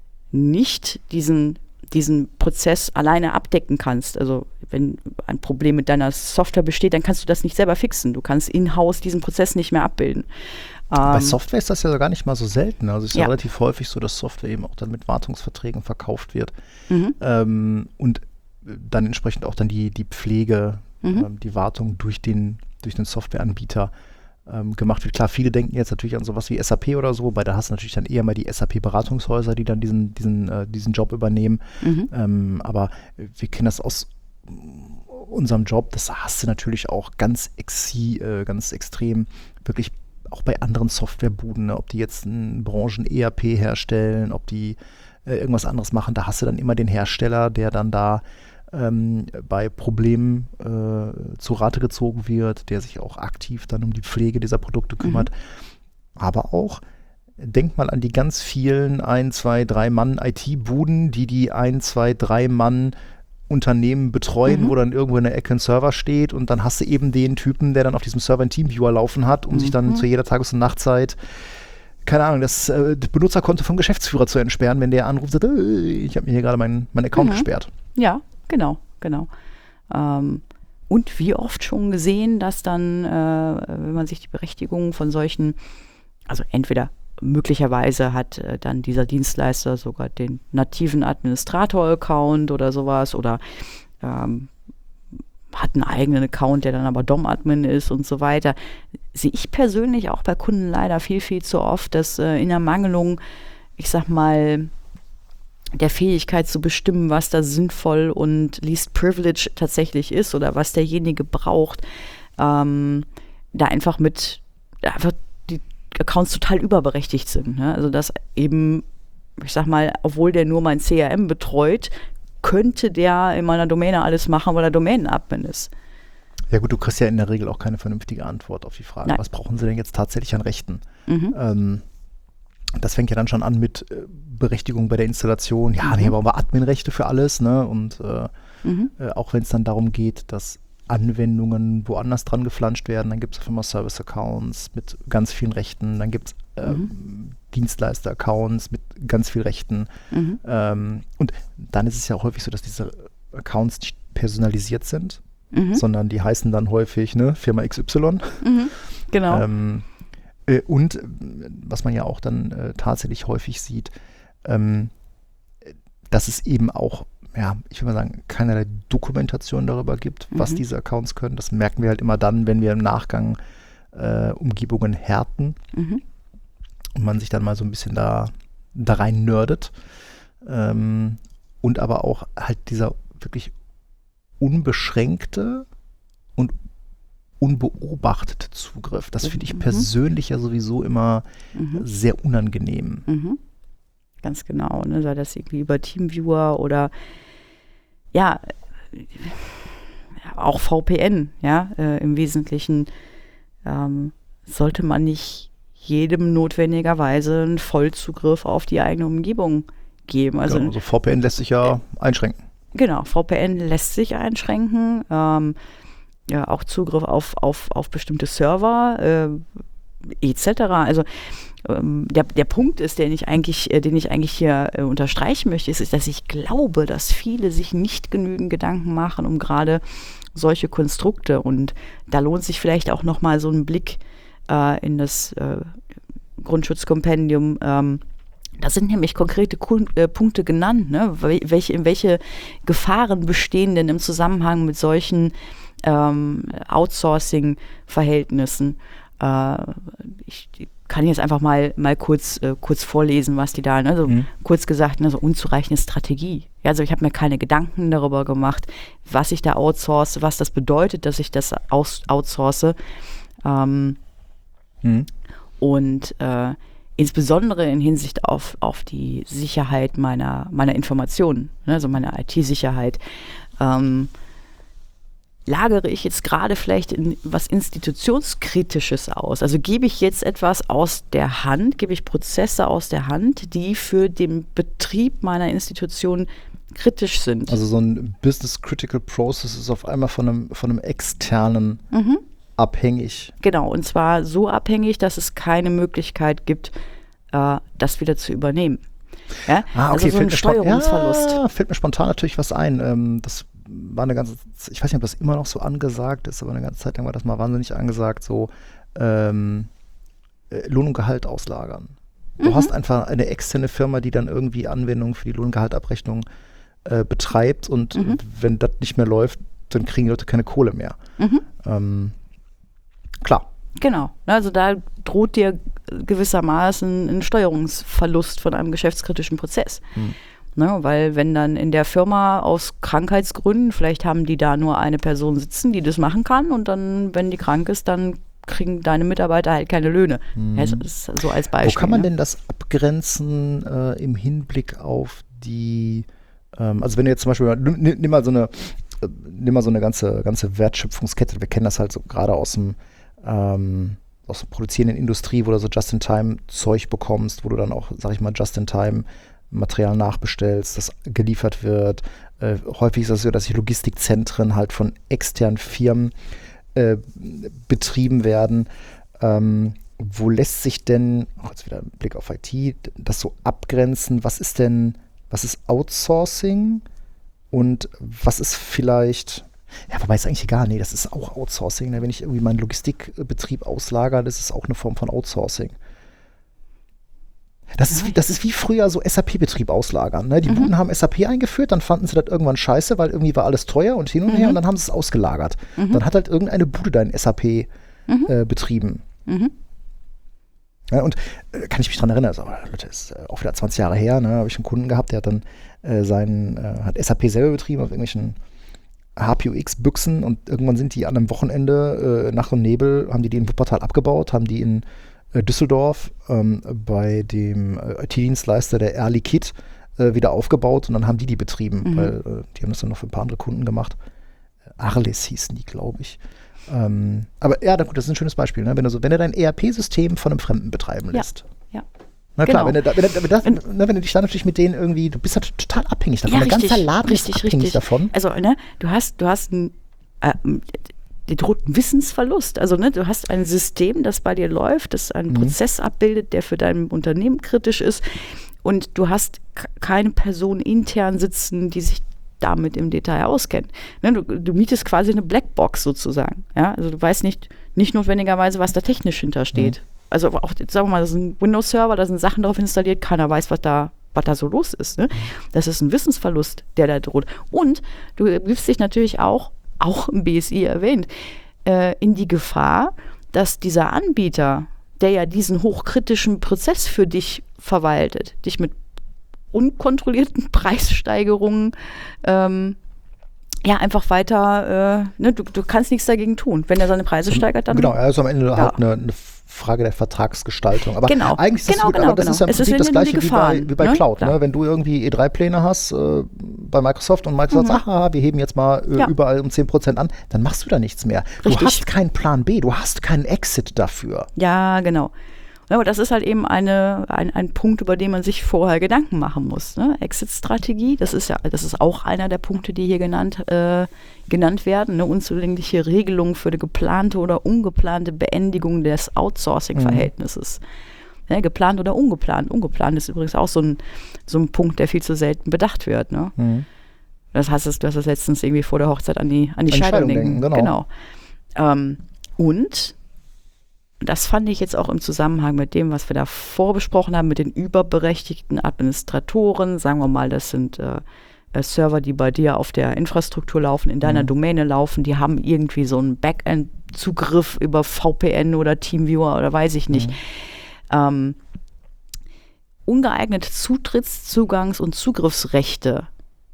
nicht diesen diesen Prozess alleine abdecken kannst. Also wenn ein Problem mit deiner Software besteht, dann kannst du das nicht selber fixen. Du kannst in-house diesen Prozess nicht mehr abbilden. Bei ähm, Software ist das ja gar nicht mal so selten. Also es ist ja. ja relativ häufig so, dass Software eben auch dann mit Wartungsverträgen verkauft wird. Mhm. Ähm, und dann entsprechend auch dann die, die Pflege, mhm. ähm, die Wartung durch den, durch den Softwareanbieter ähm, gemacht wird. Klar, viele denken jetzt natürlich an sowas wie S A P oder so, wobei da hast du natürlich dann eher mal die S A P-Beratungshäuser, die dann diesen, diesen, äh, diesen Job übernehmen. Mhm. Ähm, aber wir kennen das aus unserem Job, das hast du natürlich auch ganz, exi, äh, ganz extrem, wirklich auch bei anderen Softwarebuden, ne? Ob die jetzt einen Branchen-E R P herstellen, ob die äh, irgendwas anderes machen, da hast du dann immer den Hersteller, der dann da ähm, bei Problemen äh, zu Rate gezogen wird, der sich auch aktiv dann um die Pflege dieser Produkte kümmert. Mhm. Aber auch, denk mal an die ganz vielen ein, zwei, drei Mann I T-Buden, die die ein, zwei, drei Mann Unternehmen betreuen, mhm. wo dann irgendwo in der Ecke ein Server steht und dann hast du eben den Typen, der dann auf diesem Server einen Teamviewer laufen hat, um mhm. sich dann zu jeder Tages- und Nachtzeit, keine Ahnung, das äh, Benutzerkonto vom Geschäftsführer zu entsperren, wenn der anruft und sagt, äh, ich habe mir hier gerade meinen mein Account mhm. gesperrt. Ja, genau, genau. Ähm, und wie oft schon gesehen, dass dann, äh, wenn man sich die Berechtigung von solchen, also entweder möglicherweise hat äh, dann dieser Dienstleister sogar den nativen Administrator-Account oder sowas oder ähm, hat einen eigenen Account, der dann aber D O M-Admin ist und so weiter. Sehe ich persönlich auch bei Kunden leider viel, viel zu oft, dass äh, in der Mangelung, ich sag mal, der Fähigkeit zu bestimmen, was da sinnvoll und least privilege tatsächlich ist oder was derjenige braucht, ähm, da einfach mit einfach Accounts total überberechtigt sind. Ne? Also dass eben, ich sag mal, obwohl der nur mein C R M betreut, könnte der in meiner Domäne alles machen, weil er Domänenadmin ist. Ja gut, du kriegst ja in der Regel auch keine vernünftige Antwort auf die Frage, Nein. was brauchen sie denn jetzt tatsächlich an Rechten? Mhm. Ähm, das fängt ja dann schon an mit äh, Berechtigung bei der Installation. Ja, mhm. nee, brauchen wir Adminrechte für alles. Ne? Und äh, mhm. äh, auch wenn es dann darum geht, dass Anwendungen woanders dran geflanscht werden, dann gibt es auf einmal Service-Accounts mit ganz vielen Rechten, dann gibt es äh, mhm. Dienstleister-Accounts mit ganz vielen Rechten. Mhm. Ähm, und dann ist es ja auch häufig so, dass diese Accounts nicht personalisiert sind, mhm. sondern die heißen dann häufig ne, Firma X Y. Mhm. Genau. Ähm, äh, und was man ja auch dann äh, tatsächlich häufig sieht, ähm, dass es eben auch ja, ich würde mal sagen, keinerlei Dokumentation darüber gibt, mhm. was diese Accounts können. Das merken wir halt immer dann, wenn wir im Nachgang äh, Umgebungen härten mhm. und man sich dann mal so ein bisschen da da rein nerdet. Ähm, und aber auch halt dieser wirklich unbeschränkte und unbeobachtete Zugriff. Das finde ich Mhm. persönlich ja sowieso immer Mhm. sehr unangenehm. Mhm. Ganz genau, ne? Sei das irgendwie über Teamviewer oder ja, auch V P N, ja, äh, im Wesentlichen ähm, sollte man nicht jedem notwendigerweise einen Vollzugriff auf die eigene Umgebung geben. Also, Genau, also V P N lässt sich ja einschränken. genau, V P N lässt sich einschränken, ähm, ja, auch Zugriff auf, auf, auf bestimmte Server, äh, et cetera. Also ähm, der, der Punkt ist, den ich eigentlich, äh, den ich eigentlich hier äh, unterstreichen möchte, ist, ist, dass ich glaube, dass viele sich nicht genügend Gedanken machen um gerade solche Konstrukte. Und da lohnt sich vielleicht auch nochmal so ein Blick äh, in das äh, Grundschutzkompendium. Ähm, da sind nämlich konkrete Kun- äh, Punkte genannt, ne? Wel- welche, in welche Gefahren bestehen denn im Zusammenhang mit solchen ähm, Outsourcing-Verhältnissen. Äh, ich kann jetzt einfach mal, mal kurz, äh, kurz vorlesen, was die da, ne? So, Mhm. kurz gesagt, ne, so unzureichende Strategie. Ja, also ich habe mir keine Gedanken darüber gemacht, was ich da outsource, was das bedeutet, dass ich das aus- outsource. Ähm, Mhm. und äh, insbesondere in Hinsicht auf, auf die Sicherheit meiner, meiner Informationen, ne, also meine I T-Sicherheit, ähm, lagere ich jetzt gerade vielleicht in was Institutionskritisches aus? Also gebe ich jetzt etwas aus der Hand, gebe ich Prozesse aus der Hand, die für den Betrieb meiner Institution kritisch sind? Also so ein Business Critical Process ist auf einmal von einem, von einem externen Mhm. abhängig. Genau, und zwar so abhängig, dass es keine Möglichkeit gibt, äh, das wieder zu übernehmen. Ja? Also so ein fällt mir spon- Steuerungsverlust. Ja, fällt mir spontan natürlich was ein. Ähm, das war eine ganze, ich weiß nicht, ob das immer noch so angesagt ist, aber eine ganze Zeit lang war das mal wahnsinnig angesagt, so ähm, äh, Lohn und Gehalt auslagern. Du Mhm. hast einfach eine externe Firma, die dann irgendwie Anwendungen für die Lohn- und Gehaltabrechnung äh, betreibt und Mhm. wenn das nicht mehr läuft, dann kriegen die Leute keine Kohle mehr. Mhm. Ähm, klar. Genau, also da droht dir gewissermaßen ein Steuerungsverlust von einem geschäftskritischen Prozess. Hm. Ne, weil wenn dann in der Firma aus Krankheitsgründen, vielleicht haben die da nur eine Person sitzen, die das machen kann und dann, wenn die krank ist, dann kriegen deine Mitarbeiter halt keine Löhne. Hm. Ja, das ist so als Beispiel. Wo kann man ne? denn das abgrenzen äh, im Hinblick auf die, ähm, also wenn du jetzt zum Beispiel, nimm, nimm mal so eine, äh, nimm mal so eine ganze, ganze Wertschöpfungskette, wir kennen das halt so gerade aus dem, ähm, aus der produzierenden Industrie, wo du so Just-in-Time-Zeug bekommst, wo du dann auch, sag ich mal, Just-in-Time Material nachbestellst, das geliefert wird. Äh, häufig ist es das so, dass sich Logistikzentren halt von externen Firmen äh, betrieben werden. Ähm, wo lässt sich denn, oh, jetzt wieder ein Blick auf I T, das so abgrenzen? Was ist denn, was ist Outsourcing und was ist vielleicht, ja, wobei ist eigentlich egal, nee, das ist auch Outsourcing. Ne? Wenn ich irgendwie meinen Logistikbetrieb auslagere, das ist auch eine Form von Outsourcing. Das ist, wie, das ist wie früher so S A P-Betrieb auslagern. Ne? Die Mhm. Buden haben S A P eingeführt, dann fanden sie das irgendwann scheiße, weil irgendwie war alles teuer und hin und her Mhm. und dann haben sie es ausgelagert. Mhm. Dann hat halt irgendeine Bude dein S A P Mhm. äh, betrieben. Mhm. Ja, und äh, kann ich mich dran erinnern, also, Leute, ist äh, auch wieder zwanzig Jahre her, ne, habe ich einen Kunden gehabt, der hat dann äh, seinen, äh, hat S A P selber betrieben auf irgendwelchen H P U X-Büchsen und irgendwann sind die an einem Wochenende äh, Nacht und Nebel, haben die die in Wuppertal abgebaut, haben die in äh, Düsseldorf ähm, bei dem äh, I T-Dienstleister der Air Liquid äh, wieder aufgebaut und dann haben die die betrieben, Mhm. weil äh, die haben das dann noch für ein paar andere Kunden gemacht. Arles hießen die, glaube ich. Ähm, aber ja, gut, das ist ein schönes Beispiel, ne? Wenn du so, wenn du dein E R P-System von einem Fremden betreiben Ja, lässt. ja. Na klar, Genau. wenn, du da, wenn, du, wenn, das, ne, wenn du dich dann natürlich mit denen irgendwie, du bist ja total abhängig davon. Der ganze Laden ist abhängig davon. Also, ne, du hast, du hast einen, äh, dir droht ein Wissensverlust. Also, ne, du hast ein System, das bei dir läuft, das einen Mhm. Prozess abbildet, der für dein Unternehmen kritisch ist. Und du hast k- keine Person intern sitzen, die sich damit im Detail auskennt. Ne, du, du mietest quasi eine Blackbox sozusagen. Ja? Also du weißt nicht, nicht notwendigerweise, was da technisch hintersteht. Mhm. Also auch, sagen wir mal, das ist ein Windows-Server, da sind Sachen drauf installiert, keiner weiß, was da, was da so los ist. Ne? Das ist ein Wissensverlust, der da droht. Und du gibst dich natürlich auch, auch im B S I erwähnt, äh, in die Gefahr, dass dieser Anbieter, der ja diesen hochkritischen Prozess für dich verwaltet, dich mit unkontrollierten Preissteigerungen ähm, ja, einfach weiter, äh, ne, du, du kannst nichts dagegen tun. Wenn er seine Preise steigert, dann... Genau, also am Ende ja. halt eine, eine Frage der Vertragsgestaltung. Aber genau, eigentlich ist das, genau, aber genau, das genau. ist ja im Es Prinzip ist das Gleiche wie Gefahren, bei, wie bei ne? Cloud. Ja. Ne? Wenn du irgendwie E drei Pläne hast äh, bei Microsoft und Microsoft Mhm. sagt, aha, wir heben jetzt mal äh, Ja. überall um zehn Prozent an, dann machst du da nichts mehr. Richtig. Du hast keinen Plan B, du hast keinen Exit dafür. Ja, genau. Aber das ist halt eben eine, ein, ein Punkt, über den man sich vorher Gedanken machen muss. Ne? Exit-Strategie, das ist ja, das ist auch einer der Punkte, die hier genannt, äh, genannt werden. Eine unzulängliche Regelung für die geplante oder ungeplante Beendigung des Outsourcing-Verhältnisses. Mhm. Ja, geplant oder ungeplant. Ungeplant ist übrigens auch so ein, so ein Punkt, der viel zu selten bedacht wird. Ne? Mhm. Das heißt, du hast das letztens irgendwie vor der Hochzeit an die, an die An Scheidung, Scheidung denken. denken, genau. genau. Ähm, und das fand ich jetzt auch im Zusammenhang mit dem, was wir da vorbesprochen haben, mit den überberechtigten Administratoren. Sagen wir mal, das sind äh, Server, die bei dir auf der Infrastruktur laufen, in deiner Mhm. Domäne laufen. Die haben irgendwie so einen Backend-Zugriff über V P N oder Teamviewer oder weiß ich nicht. Mhm. Ähm, ungeeignete Zutritts-, Zugangs- und Zugriffsrechte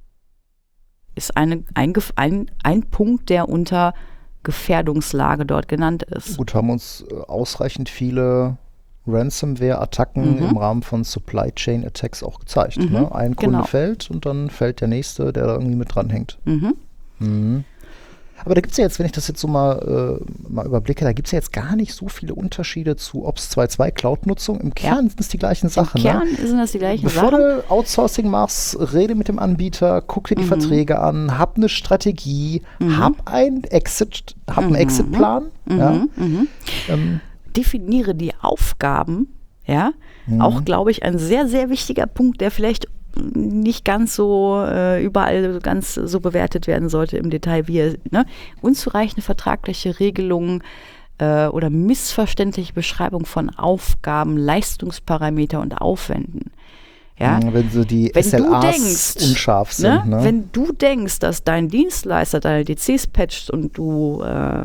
ist eine, ein, ein, ein Punkt, der unter Gefährdungslage dort genannt ist. Gut, haben uns äh, ausreichend viele Ransomware-Attacken Mhm. im Rahmen von Supply Chain Attacks auch gezeigt. Mhm, Ne? Ein Kunde genau. fällt und dann fällt der nächste, der da irgendwie mit dranhängt. Mhm. Mhm. Aber da gibt es ja jetzt, wenn ich das jetzt so mal, äh, mal überblicke, da gibt es ja jetzt gar nicht so viele Unterschiede zu Ops zwei Punkt zwei Cloud-Nutzung. Im Kern Ja. sind es die gleichen Sachen. Im Kern Ne? sind das die gleichen Bevor Sachen. du Outsourcing machst, rede mit dem Anbieter, guck dir die Mhm. Verträge an, hab eine Strategie, Mhm. hab ein Exit, hab einen Mhm. Exit-Plan. Ja? Mhm. Mhm. Ähm, Definiere die Aufgaben, ja, Mhm. auch, glaube ich, ein sehr, sehr wichtiger Punkt, der vielleicht nicht ganz so äh, überall ganz so bewertet werden sollte im Detail, wie er, ne? Unzureichende vertragliche Regelungen äh, oder missverständliche Beschreibung von Aufgaben, Leistungsparameter und Aufwänden. Ja? wenn so die Wenn S du L As denkst, unscharf sind. Ne? Ne? Wenn du denkst, dass dein Dienstleister deine D Cs patcht und du äh,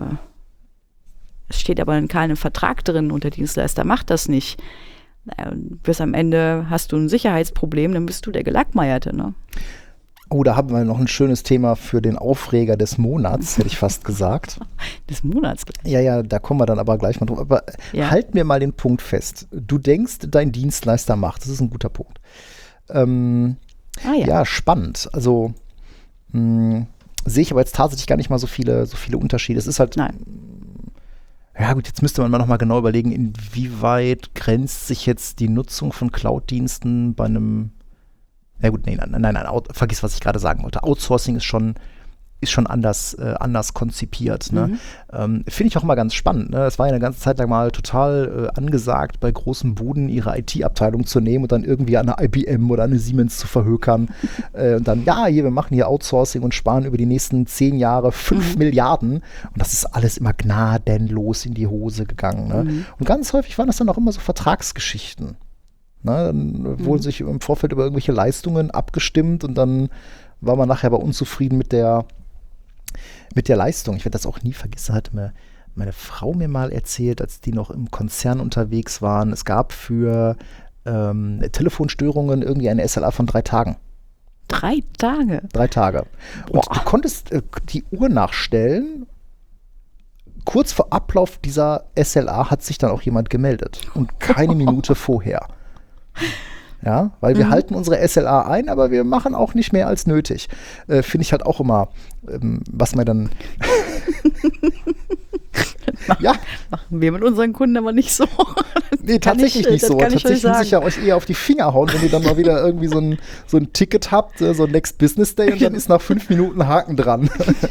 es steht aber in keinem Vertrag drin und der Dienstleister macht das nicht, naja, bis am Ende hast du ein Sicherheitsproblem, dann bist du der Gelackmeierte. Ne? Oh, da haben wir noch ein schönes Thema für den Aufreger des Monats, hätte ich fast gesagt. Des Monats. Ja, ja, da kommen wir dann aber gleich mal drauf. Aber Ja. halt mir mal den Punkt fest. Du denkst, dein Dienstleister macht. Das ist ein guter Punkt. Ähm, Ah ja. ja. spannend. Also mh, sehe ich aber jetzt tatsächlich gar nicht mal so viele, so viele Unterschiede. Es ist halt. Nein. Ja gut, jetzt müsste man mal noch mal genau überlegen, inwieweit grenzt sich jetzt die Nutzung von Cloud-Diensten bei einem. Ja gut, nee, nein, nein, nein, out, vergiss, was ich gerade sagen wollte. Outsourcing ist schon, ist schon anders, äh, anders konzipiert. Ne? Mhm. Ähm, Finde ich auch immer ganz spannend. Ne? Es war ja eine ganze Zeit lang mal total äh, angesagt, bei großen Buden ihre I T-Abteilung zu nehmen und dann irgendwie an eine I B M oder eine Siemens zu verhökern. äh, und dann, ja, hier, wir machen hier Outsourcing und sparen über die nächsten zehn Jahre fünf Mhm. Milliarden. Und das ist alles immer gnadenlos in die Hose gegangen. Ne? Mhm. Und ganz häufig waren das dann auch immer so Vertragsgeschichten. Ne, dann wurden Mhm. sich im Vorfeld über irgendwelche Leistungen abgestimmt und dann war man nachher aber unzufrieden mit der, mit der Leistung. Ich werde das auch nie vergessen, hatte mir meine Frau mir mal erzählt, als die noch im Konzern unterwegs waren. Es gab für ähm, Telefonstörungen irgendwie eine S L A von drei Tagen. Drei Tage. Drei Tage. Und Boah. du konntest äh, die Uhr nachstellen. Kurz vor Ablauf dieser S L A hat sich dann auch jemand gemeldet. Und keine Minute vorher. Ja, weil wir Mhm. halten unsere S L A ein, aber wir machen auch nicht mehr als nötig. Äh, Finde ich halt auch immer, ähm, was man dann. ja, Machen wir mit unseren Kunden aber nicht so. nee, Kann tatsächlich ich, nicht das so. kann ich Tatsächlich euch muss ich ja euch eher auf die Finger hauen, wenn ihr dann mal wieder irgendwie so ein, so ein Ticket habt, äh, so ein Next Business Day und dann ist nach fünf Minuten Haken dran.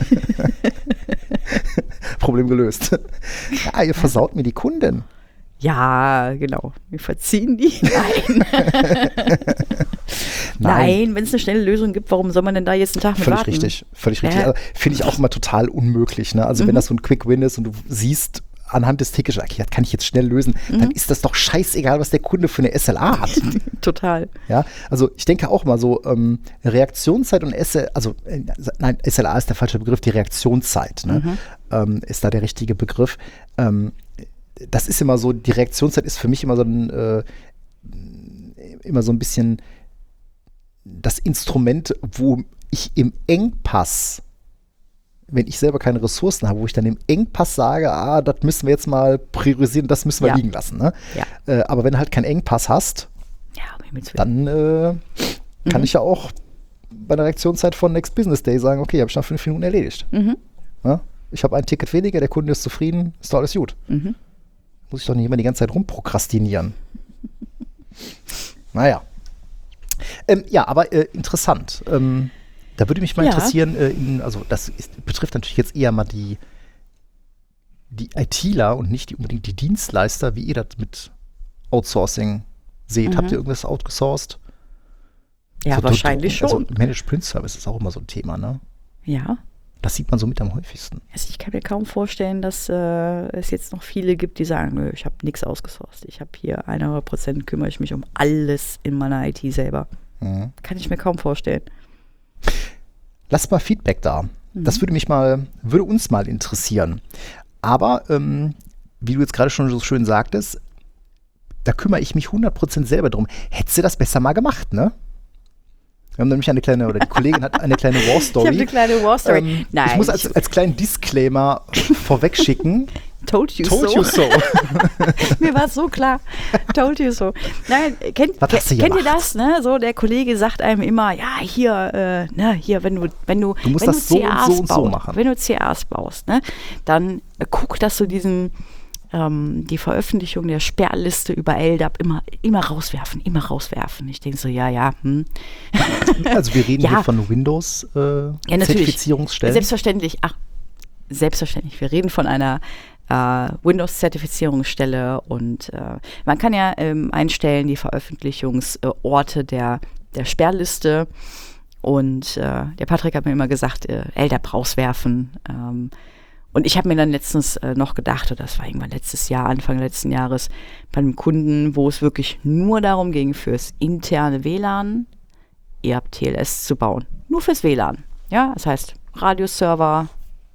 Problem gelöst. Ja, ihr versaut mir die Kunden. Ja, genau. Wir verziehen die. Nein. Nein, wenn es eine schnelle Lösung gibt, warum soll man denn da jetzt einen Tag mit Völlig warten? richtig, völlig richtig. Ja. Also, finde ich auch immer total unmöglich. Ne? Also Mhm. wenn das so ein Quick Win ist und du siehst anhand des Tickets, okay, das kann ich jetzt schnell lösen, Mhm. dann ist das doch scheißegal, was der Kunde für eine S L A hat. Total. Ja, also ich denke auch mal so, ähm, Reaktionszeit und S L A, also äh, nein, S L A ist der falsche Begriff, die Reaktionszeit ne? Mhm. ähm, ist da der richtige Begriff. Ähm, das ist immer so, die Reaktionszeit ist für mich immer so ein, äh, immer so ein bisschen das Instrument, wo ich im Engpass, wenn ich selber keine Ressourcen habe, wo ich dann im Engpass sage, ah, das müssen wir jetzt mal priorisieren, das müssen wir Ja. liegen lassen. Ne? Ja. Äh, aber wenn du halt keinen Engpass hast, Ja, um Himmels Willen. dann äh, kann Mhm. ich ja auch bei der Reaktionszeit von Next Business Day sagen, okay, habe ich nach fünf Minuten erledigt. Mhm. Ne? Ich habe ein Ticket weniger, der Kunde ist zufrieden, ist doch alles gut. Mhm. Muss ich doch nicht immer die ganze Zeit rumprokrastinieren. Naja. Ähm, ja, aber äh, interessant. Ähm, da würde mich mal Ja. interessieren, äh, in, also das ist, betrifft natürlich jetzt eher mal die, die ITler und nicht die, unbedingt die Dienstleister, wie ihr das mit Outsourcing seht. Mhm. Habt ihr irgendwas outgesourced? Ja, So, wahrscheinlich also, schon. Also Managed Print Service ist auch immer so ein Thema, ne? Ja. Das sieht man so mit am häufigsten. Also ich kann mir kaum vorstellen, dass äh, es jetzt noch viele gibt, die sagen, nö, ich habe nichts ausgesourced. Ich habe hier hundert Prozent kümmere ich mich um alles in meiner I T selber. Mhm. Kann ich mir kaum vorstellen. Lasst mal Feedback da. Das würde mich mal, würde uns mal interessieren. Aber, ähm, wie du jetzt gerade schon so schön sagtest, da kümmere ich mich hundert Prozent selber drum. Hättest du das besser mal gemacht, ne? Wir haben nämlich eine kleine, oder die Kollegin hat eine kleine War Story. Ich habe eine kleine War Story. Ähm, Nein, ich muss als, als kleinen Disclaimer vorweg schicken. told you Told so. you so. Mir war es so klar. Told you so. Nein, kennt, Was hast du ke- kennt ihr gemacht? das? Ne? So, der Kollege sagt einem immer, ja, hier, äh, ne, hier, wenn du, wenn du, Du musst wenn das du so und C As so und so baust, machen. wenn du C As baust, ne, dann äh, guck, dass du diesen ähm, die Veröffentlichung der Sperrliste über L D A P immer, immer rauswerfen, immer rauswerfen. Ich denke so, ja, ja, hm. Also wir reden Ja. hier von Windows äh, Ja, natürlich. Zertifizierungsstellen. Selbstverständlich, ach, selbstverständlich. Wir reden von einer äh, Windows-Zertifizierungsstelle und äh, man kann ja ähm, einstellen die Veröffentlichungsorte der, der Sperrliste und äh, der Patrick hat mir immer gesagt, äh, L D A P rauswerfen. Ähm, und ich habe mir dann letztens äh, noch gedacht, oder das war irgendwann letztes Jahr, Anfang letzten Jahres, bei einem Kunden, wo es wirklich nur darum ging, fürs interne W L A N E A P T L S zu bauen. Nur fürs W L A N. Ja, das heißt Radioserver.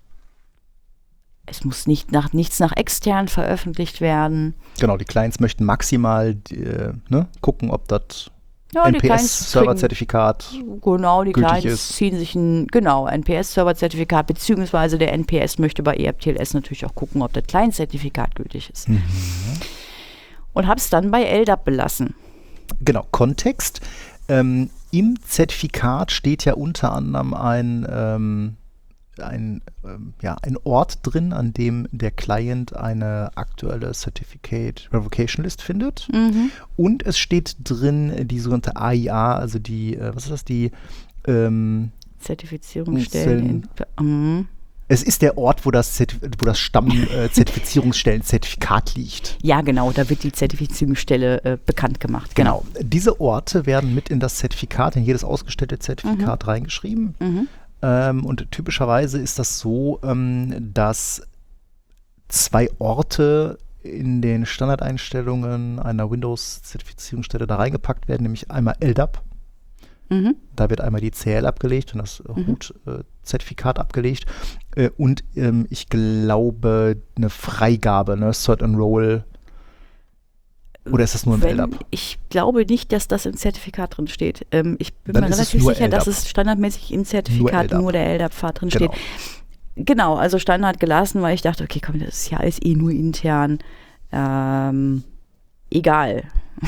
Es muss nicht nach, nichts nach extern veröffentlicht werden. Genau, die Clients möchten maximal äh, ne, gucken, ob das Ja, die N P Clients S-Server-Zertifikat kriegen- Genau, die gültig Clients ist. ziehen sich ein genau, N P S-Server-Zertifikat, beziehungsweise der N P S möchte bei E A P T L S natürlich auch gucken, ob das Client-Zertifikat gültig ist. Mhm. Und habe es dann bei L D A P belassen. Genau, Kontext. Ähm, Im Zertifikat steht ja unter anderem ein, ähm, ein, ähm, ja, ein Ort drin, an dem der Client eine aktuelle Certificate Revocation List findet. Mhm. Und es steht drin die sogenannte A I A, also die, äh, was ist das, die ähm, Zertifizierungsstellen. In, mhm. es ist der Ort, wo das, Zertif- wo das Stamm-Zertifizierungsstellen-Zertifikat liegt. Ja, genau, da wird die Zertifizierungsstelle äh, bekannt gemacht. Genau. Diese Orte werden mit in das Zertifikat, in jedes ausgestellte Zertifikat reingeschrieben. Mhm. Ähm, und typischerweise ist das so, ähm, dass zwei Orte in den Standardeinstellungen einer Windows-Zertifizierungsstelle da reingepackt werden, nämlich einmal L D A P. Mhm. Da wird einmal die C L abgelegt und das Mhm. Root-Zertifikat abgelegt. Äh, und ähm, ich glaube, eine Freigabe, ne? Cert and Roll. Oder ist das nur im Wenn, L D A P? ich glaube nicht, dass das im Zertifikat drin steht. Ähm, ich bin Dann mir ist es relativ nur sicher, L D A P. dass es standardmäßig im Zertifikat L D A P. nur der L D A P-Pfad drin Genau. steht. Genau, also Standard gelassen, weil ich dachte, okay, komm, das ist ja alles eh nur intern. Ähm, egal.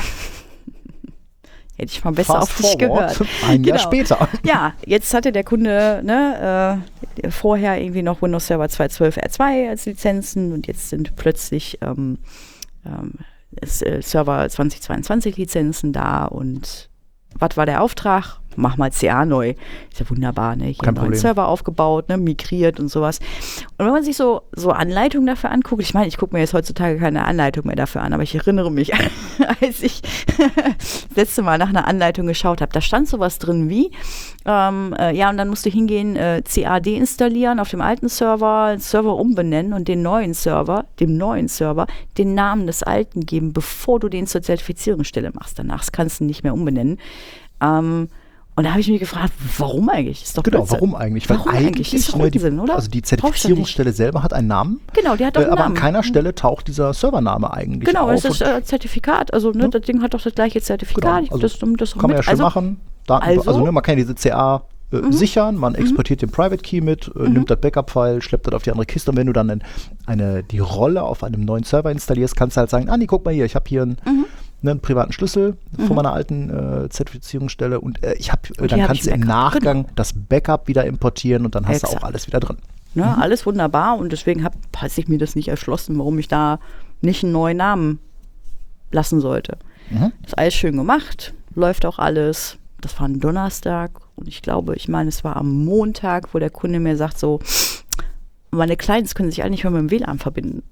Hätte ich mal besser Fast auf dich forward, gehört. ein Jahr Genau. später. Ja, jetzt hatte der Kunde ne, äh, vorher irgendwie noch Windows Server zweihundertzwölf R zwei als Lizenzen und jetzt sind plötzlich ähm, ähm, ist, äh, Server zweitausendzweiundzwanzig Lizenzen da und was war der Auftrag? Mach mal C A neu. Ist ja wunderbar, ne? Hier Kein einen neuen Problem. Server aufgebaut, ne? Migriert und sowas. Und wenn man sich so, so Anleitungen dafür anguckt, ich meine, ich gucke mir jetzt heutzutage keine Anleitung mehr dafür an, aber ich erinnere mich, als ich das letzte Mal nach einer Anleitung geschaut habe, da stand sowas drin wie, ähm, äh, ja, und dann musst du hingehen, äh, C A deinstallieren auf dem alten Server, den Server umbenennen und den neuen Server, dem neuen Server, den Namen des alten geben, bevor du den zur Zertifizierungsstelle machst. Danach kannst du ihn nicht mehr umbenennen. Ähm, Und da habe ich mich gefragt, warum eigentlich? Ist doch Genau, Blödsinn. warum eigentlich? Warum Weil eigentlich? eigentlich, Ist doch ne, die, Unsinn, oder? also die Brauchst du Zertifizierungsstelle selber hat einen Namen, Genau, die hat doch äh, einen aber Namen. an keiner Stelle taucht dieser Servername eigentlich Genau, auf. es ist äh, Zertifikat, also ne, Ja. das Ding hat doch das gleiche Zertifikat. Genau, Ich- also das, das kann man mit. ja schön also, machen. Daten, also- also, ne, man kann diese C A äh, sichern, man exportiert den Private Key mit, äh, nimmt das Backup-File, schleppt das auf die andere Kiste und wenn du dann ein, eine, die Rolle auf einem neuen Server installierst, kannst du halt sagen, Andi, guck mal hier, ich habe hier einen, ne, einen privaten Schlüssel von meiner alten äh, Zertifizierungsstelle und äh, ich habe, äh, dann hab kannst ich du im Backup. Nachgang Genau. das Backup wieder importieren und dann hast du Exakt. auch alles wieder drin. Ne, alles wunderbar und deswegen hat sich mir das nicht erschlossen, warum ich da nicht einen neuen Namen lassen sollte. Mhm. Ist alles schön gemacht, läuft auch alles. Das war ein Donnerstag und ich glaube, ich meine, es war am Montag, wo der Kunde mir sagt so, meine Clients können sich eigentlich mal mit dem W L A N verbinden.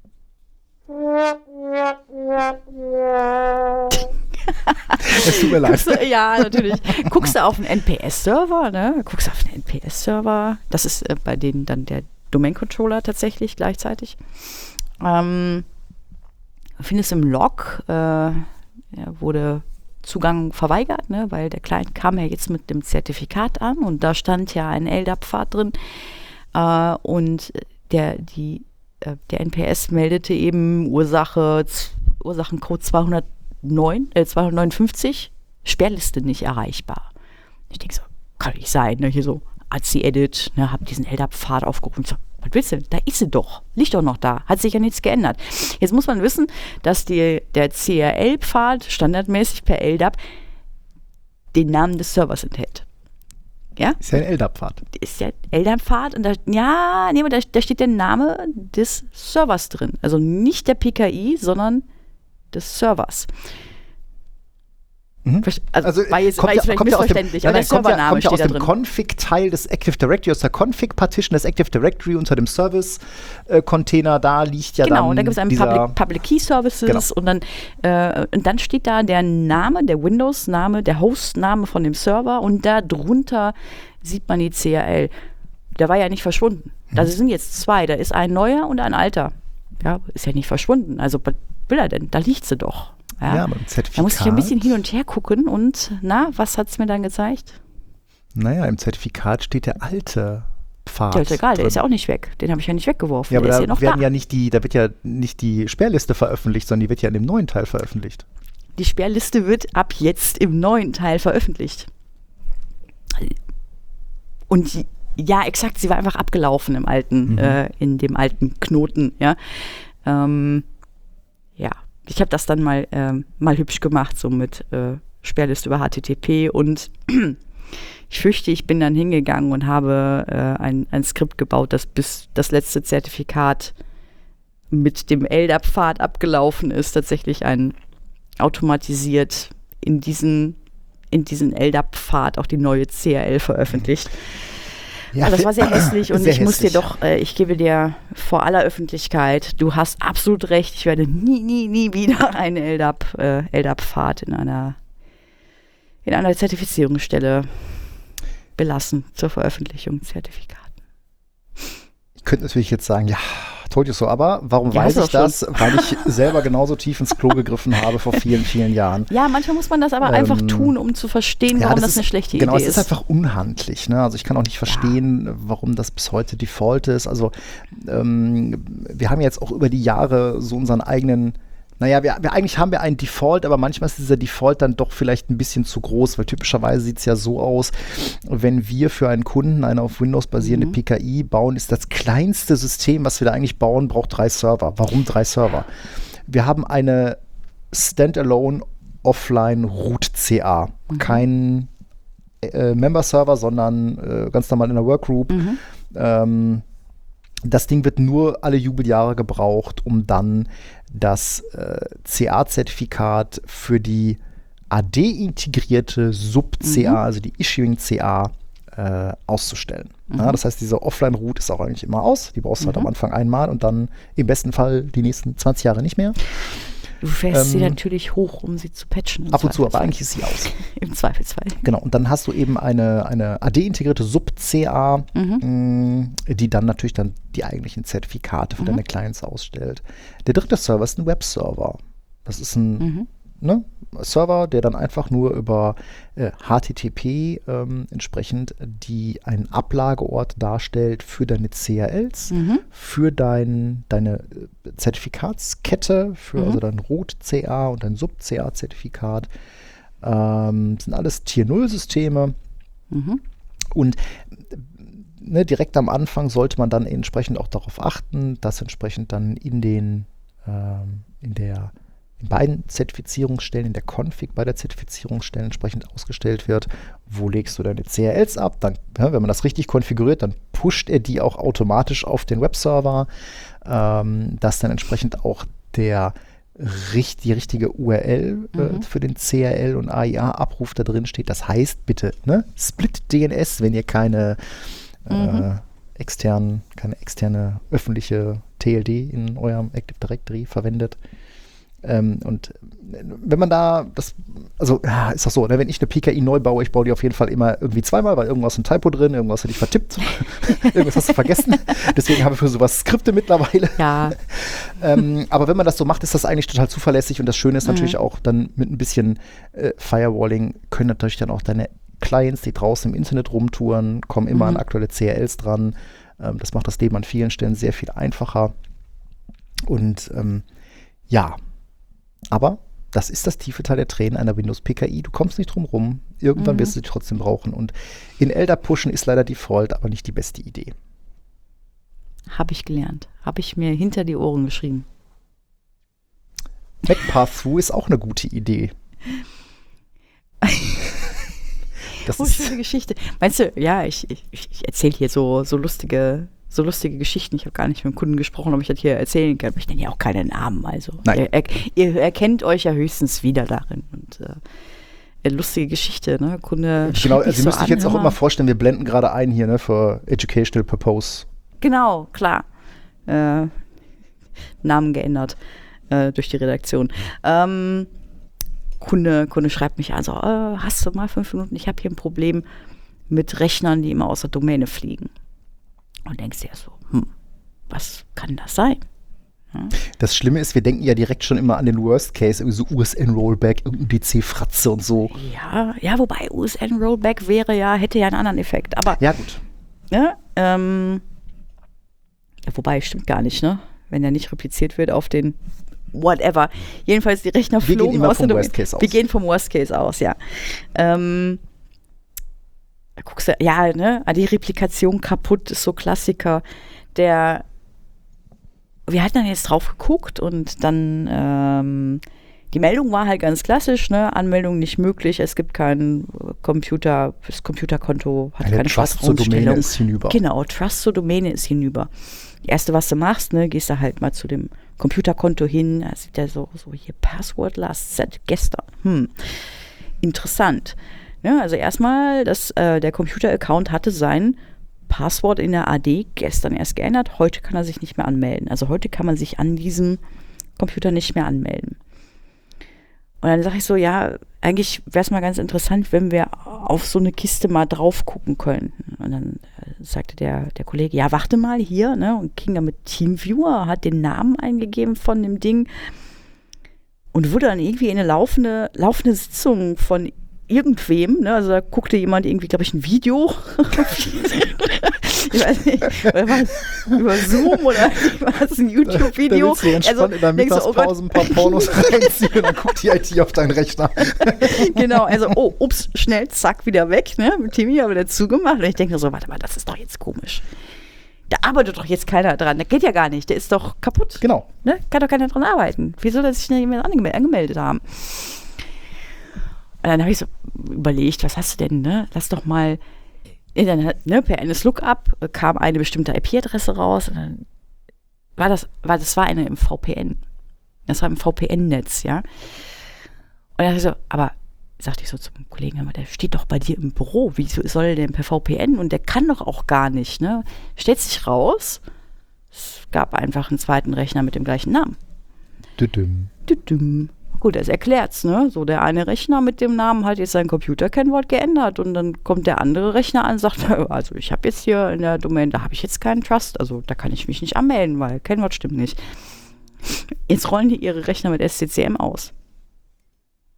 Es tut mir leid. Guckst du, ja, natürlich. Guckst du auf einen N P S-Server, ne? Guckst du auf einen N P S-Server. Das ist äh, bei denen dann der Domain-Controller tatsächlich gleichzeitig. Ähm, findest im Log, äh, ja, wurde Zugang verweigert, ne? Weil der Client kam ja jetzt mit dem Zertifikat an und da stand ja ein L D A P-Pfad drin. Äh, und der, die, äh, der N P S meldete eben Ursache, Z- Ursachencode zweihundertneun, äh, zweihundertneunundfünfzig, Sperrliste nicht erreichbar. Ich denke so, kann nicht sein, ne? Hier so A C Edit, ne? Hab diesen L D A P-Pfad aufgerufen. So, was willst du? Da ist sie doch. Liegt doch noch da. Hat sich ja nichts geändert. Jetzt muss man wissen, dass die, der C R L-Pfad standardmäßig per L D A P den Namen des Servers enthält. Ja? Ist ja ein L D A P-Pfad. Ist der L D A P-Pfad und da, ja, nee, aber da, da steht der Name des Servers drin. Also nicht der P K I, sondern des Servers. Mhm. Verst- Also, Also, war jetzt, kommt war ja- jetzt vielleicht kommt ja aus dem- missverständlich, nein, aber der nein, kommt ja- Servername kommt ja steht da aus dem drin. Config-Teil des Active Directory, aus der Config-Partition des Active Directory unter dem Service-Container. Da liegt ja Genau, dann und da gibt es einen dieser, Public, Public Key Services Genau. und, dann, äh, und dann steht da der Name, der Windows-Name, der Host-Name von dem Server und da drunter sieht man die C R L. Der war ja nicht verschwunden. Da sind jetzt zwei, da ist ein neuer und ein alter. Ja, ist ja nicht verschwunden. Also, was will er denn? Da liegt sie doch. Ja, Ja, aber im Zertifikat. da muss ich ein bisschen hin und her gucken und na, was hat es mir dann gezeigt? Naja, im Zertifikat steht der alte Pfad. Der ist egal, der drin. ist ja auch nicht weg. Den habe ich ja nicht weggeworfen. Ja, aber der ist da ja noch werden da. ja nicht die, da wird ja nicht die Sperrliste veröffentlicht, sondern die wird ja in dem neuen Teil veröffentlicht. Die Sperrliste wird ab jetzt im neuen Teil veröffentlicht. Und die, ja, exakt, sie war einfach abgelaufen im alten, Mhm. äh, in dem alten Knoten, ja. Ähm, ja, ich habe das dann mal, ähm, mal hübsch gemacht, so mit äh, Sperrliste über H T T P und ich fürchte, ich bin dann hingegangen und habe äh, ein, ein Skript gebaut, das bis das letzte Zertifikat mit dem L D A P-Pfad abgelaufen ist, tatsächlich ein automatisiert in diesen, in diesen L D A P-Pfad auch die neue C R L veröffentlicht. Ja, Also das war sehr hässlich und sehr ich muss dir hässlich. doch, äh, ich gebe dir vor aller Öffentlichkeit, du hast absolut recht, ich werde nie, nie, nie wieder einen L D A P, äh, L D A P-Pfad in einer, in einer Zertifizierungsstelle belassen zur Veröffentlichung Zertifikaten. Ich könnte natürlich jetzt sagen, ja, told you so, aber warum Ja, weiß hast ich du auch das? Weil ich selber genauso tief ins Klo gegriffen habe vor vielen, vielen Jahren. Ja, manchmal muss man das aber Ähm, einfach tun, um zu verstehen, Ja, warum das, ist, eine schlechte genau, Idee es ist einfach unhandlich. Ne? Also ich kann auch nicht verstehen, warum das bis heute Default ist. Also ähm, wir haben jetzt auch über die Jahre so unseren eigenen, naja, wir, wir eigentlich haben wir einen Default, aber manchmal ist dieser Default dann doch vielleicht ein bisschen zu groß, weil typischerweise sieht es ja so aus, wenn wir für einen Kunden eine auf Windows basierende Mhm. P K I bauen, ist das kleinste System, was wir da eigentlich bauen, braucht drei Server. Warum drei Server? Wir haben eine Standalone Offline Root C A. Mhm. Kein äh, Member-Server, sondern äh, ganz normal in der Workgroup. Mhm. Ähm, das Ding wird nur alle Jubeljahre gebraucht, um dann das äh, C A-Zertifikat für die A D-integrierte Sub-C A, Mhm. also die Issuing-C A, äh, auszustellen. Mhm. Ja, das heißt, diese Offline-Root ist auch eigentlich immer aus. Die brauchst du halt Mhm. am Anfang einmal und dann im besten Fall die nächsten zwanzig Jahre nicht mehr. Du fährst sie Ähm, natürlich hoch, um sie zu patchen. im Ab und zu, aber Zweifelsfall. eigentlich ist sie aus. Im Zweifelsfall. Genau, und dann hast du eben eine, eine A D-integrierte Sub-C A, Mhm. mh, die dann natürlich dann die eigentlichen Zertifikate für Mhm. deine Clients ausstellt. Der dritte Server ist ein Webserver. Das ist ein, Mhm. ne, Server, der dann einfach nur über äh, H T T P ähm, entsprechend die einen Ablageort darstellt für deine C A Ls, Mhm. für dein, deine äh, Zertifikatskette, für Mhm. also dein Root-C A und dein Sub-C A-Zertifikat. Ähm, sind alles Tier null Systeme. Mhm. Und ne, direkt am Anfang sollte man dann entsprechend auch darauf achten, dass entsprechend dann in den ähm, in der in beiden Zertifizierungsstellen, in der Config bei der Zertifizierungsstelle entsprechend ausgestellt wird, wo legst du deine C A Ls ab. Dann, ja, wenn man das richtig konfiguriert, dann pusht er die auch automatisch auf den Webserver, ähm, dass dann entsprechend auch der die richtige U R L äh, Mhm. für den C A L und A I A-Abruf da drin steht. Das heißt, bitte, ne, Split D N S, wenn ihr keine äh, Mhm. externen, keine externe öffentliche T L D in eurem Active Directory verwendet. Ähm, und wenn man da, das, also ja, ist das so, ne, wenn ich eine P K I neu baue, ich baue die auf jeden Fall immer irgendwie zweimal, weil irgendwas ein Typo drin, irgendwas hätte ich vertippt, irgendwas hast du vergessen. Deswegen habe ich für sowas Skripte mittlerweile. Ja. Ähm, aber wenn man das so macht, ist das eigentlich total zuverlässig und das Schöne ist Mhm. natürlich auch dann mit ein bisschen äh, Firewalling können natürlich dann auch deine Clients, die draußen im Internet rumtouren, kommen immer Mhm. an aktuelle C A Ls dran. Ähm, das macht das Leben an vielen Stellen sehr viel einfacher. Und ähm, ja, aber das ist das tiefe Teil der Tränen einer Windows-P K I. Du kommst nicht drum rum. Irgendwann Mhm. wirst du sie trotzdem brauchen. Und in L D A P pushen ist leider Default, aber nicht die beste Idee. Habe ich gelernt. Habe ich mir hinter die Ohren geschrieben. Mac Path-Through ist auch eine gute Idee. Das Oh, ist, schöne Geschichte. Meinst du, ja, ich, ich, ich erzähle hier so, so lustige, so lustige Geschichten. Ich habe gar nicht mit dem Kunden gesprochen, ob ich das hier erzählen kann. Aber ich nenne ja auch keine Namen. Also Nein. Ihr, er, ihr erkennt euch ja höchstens wieder darin. Und äh, lustige Geschichte, ne? Kunde genau, schrieb also mich ihr so müsst euch an, jetzt auch hör immer mal. vorstellen, wir blenden gerade ein hier, ne, für Educational Purpose. Genau, klar. Äh, Namen geändert äh, durch die Redaktion. Ähm, Kunde, Kunde schreibt mich an, so, äh, hast du mal fünf Minuten? Ich habe hier ein Problem mit Rechnern, die immer aus der Domäne fliegen. Und denkst dir so, hm, was kann das sein? Das Schlimme ist, wir denken ja direkt schon immer an den Worst Case, irgendwie so U S N-Rollback, irgendein D C-Fratze und so. Ja, ja, wobei U S N-Rollback wäre ja, hätte ja einen anderen Effekt. Aber, Ja, gut. ne, ähm, ja, wobei, stimmt gar nicht, ne? Wenn der nicht repliziert wird auf den whatever. Jedenfalls die Rechner Wir gehen flogen immer aus vom der Worst Domäne. Case aus. Wir gehen vom Worst Case aus, ja. Ähm, da guckst du, ja, ne, die Replikation kaputt ist so Klassiker. Der, wir hatten dann jetzt drauf geguckt und dann, ähm, die Meldung war halt ganz klassisch, ne, Anmeldung nicht möglich, es gibt kein Computer, das Computerkonto hat Eine keine Trust zur Domäne Vertrauensstellung. ist hinüber. Genau, Trust zur Domäne ist hinüber. Das Erste, was du machst, ne, gehst du halt mal zu dem Computerkonto hin, da sieht ja so, so hier Passwort last set gestern. Hm, interessant. Ja, also erstmal, das, äh, der Computer-Account hatte sein Passwort in der A D gestern erst geändert, heute kann er sich nicht mehr anmelden. Also heute kann man sich an diesem Computer nicht mehr anmelden. Und dann sage ich so, ja, eigentlich wäre es mal ganz interessant, wenn wir auf so eine Kiste mal drauf gucken könnten. Und dann äh, sagte der, der Kollege, ja, warte mal hier, ne? Und ging dann mit Teamviewer, hat den Namen eingegeben von dem Ding und wurde dann irgendwie in eine laufende, laufende Sitzung von irgendwem, ne? Also da guckte jemand irgendwie, glaube ich, ein Video. Ich weiß nicht, oder war es über Zoom oder war es ein YouTube-Video? Da willst du dir entspannt in der denkst du, oh Mittagspause ein paar Pornos reinziehen und dann guckt die I T auf deinen Rechner. Genau, also, oh, ups, schnell, zack, wieder weg, ne? Mit Timmy aber wieder zugemacht. Und ich denke so, warte mal, das ist doch jetzt komisch. Da arbeitet doch jetzt keiner dran. Das geht ja gar nicht. Der ist doch kaputt. Genau. Ne? Kann doch keiner dran arbeiten. Wie soll er sich denn jemand angem- angemeldet haben? Und dann habe ich so überlegt, was hast du denn, ne? Lass doch mal, dann, ne, per eines Lookup kam eine bestimmte I P-Adresse raus. Und dann war das, war, das war eine im V P N. Das war im V P N-Netz, ja. Und dann habe ich so, aber sagte ich so zum Kollegen, aber der steht doch bei dir im Büro, wieso soll der denn per V P N? Und der kann doch auch gar nicht, ne? Stellt sich raus, es gab einfach einen zweiten Rechner mit dem gleichen Namen. Düdüm. Düdüm. Gut, das erklärt's, ne? So, der eine Rechner mit dem Namen hat jetzt sein Computerkennwort geändert und dann kommt der andere Rechner an und sagt, also ich habe jetzt hier in der Domain, da habe ich jetzt keinen Trust, also da kann ich mich nicht anmelden, weil Kennwort stimmt nicht. Jetzt rollen die ihre Rechner mit S C C M aus.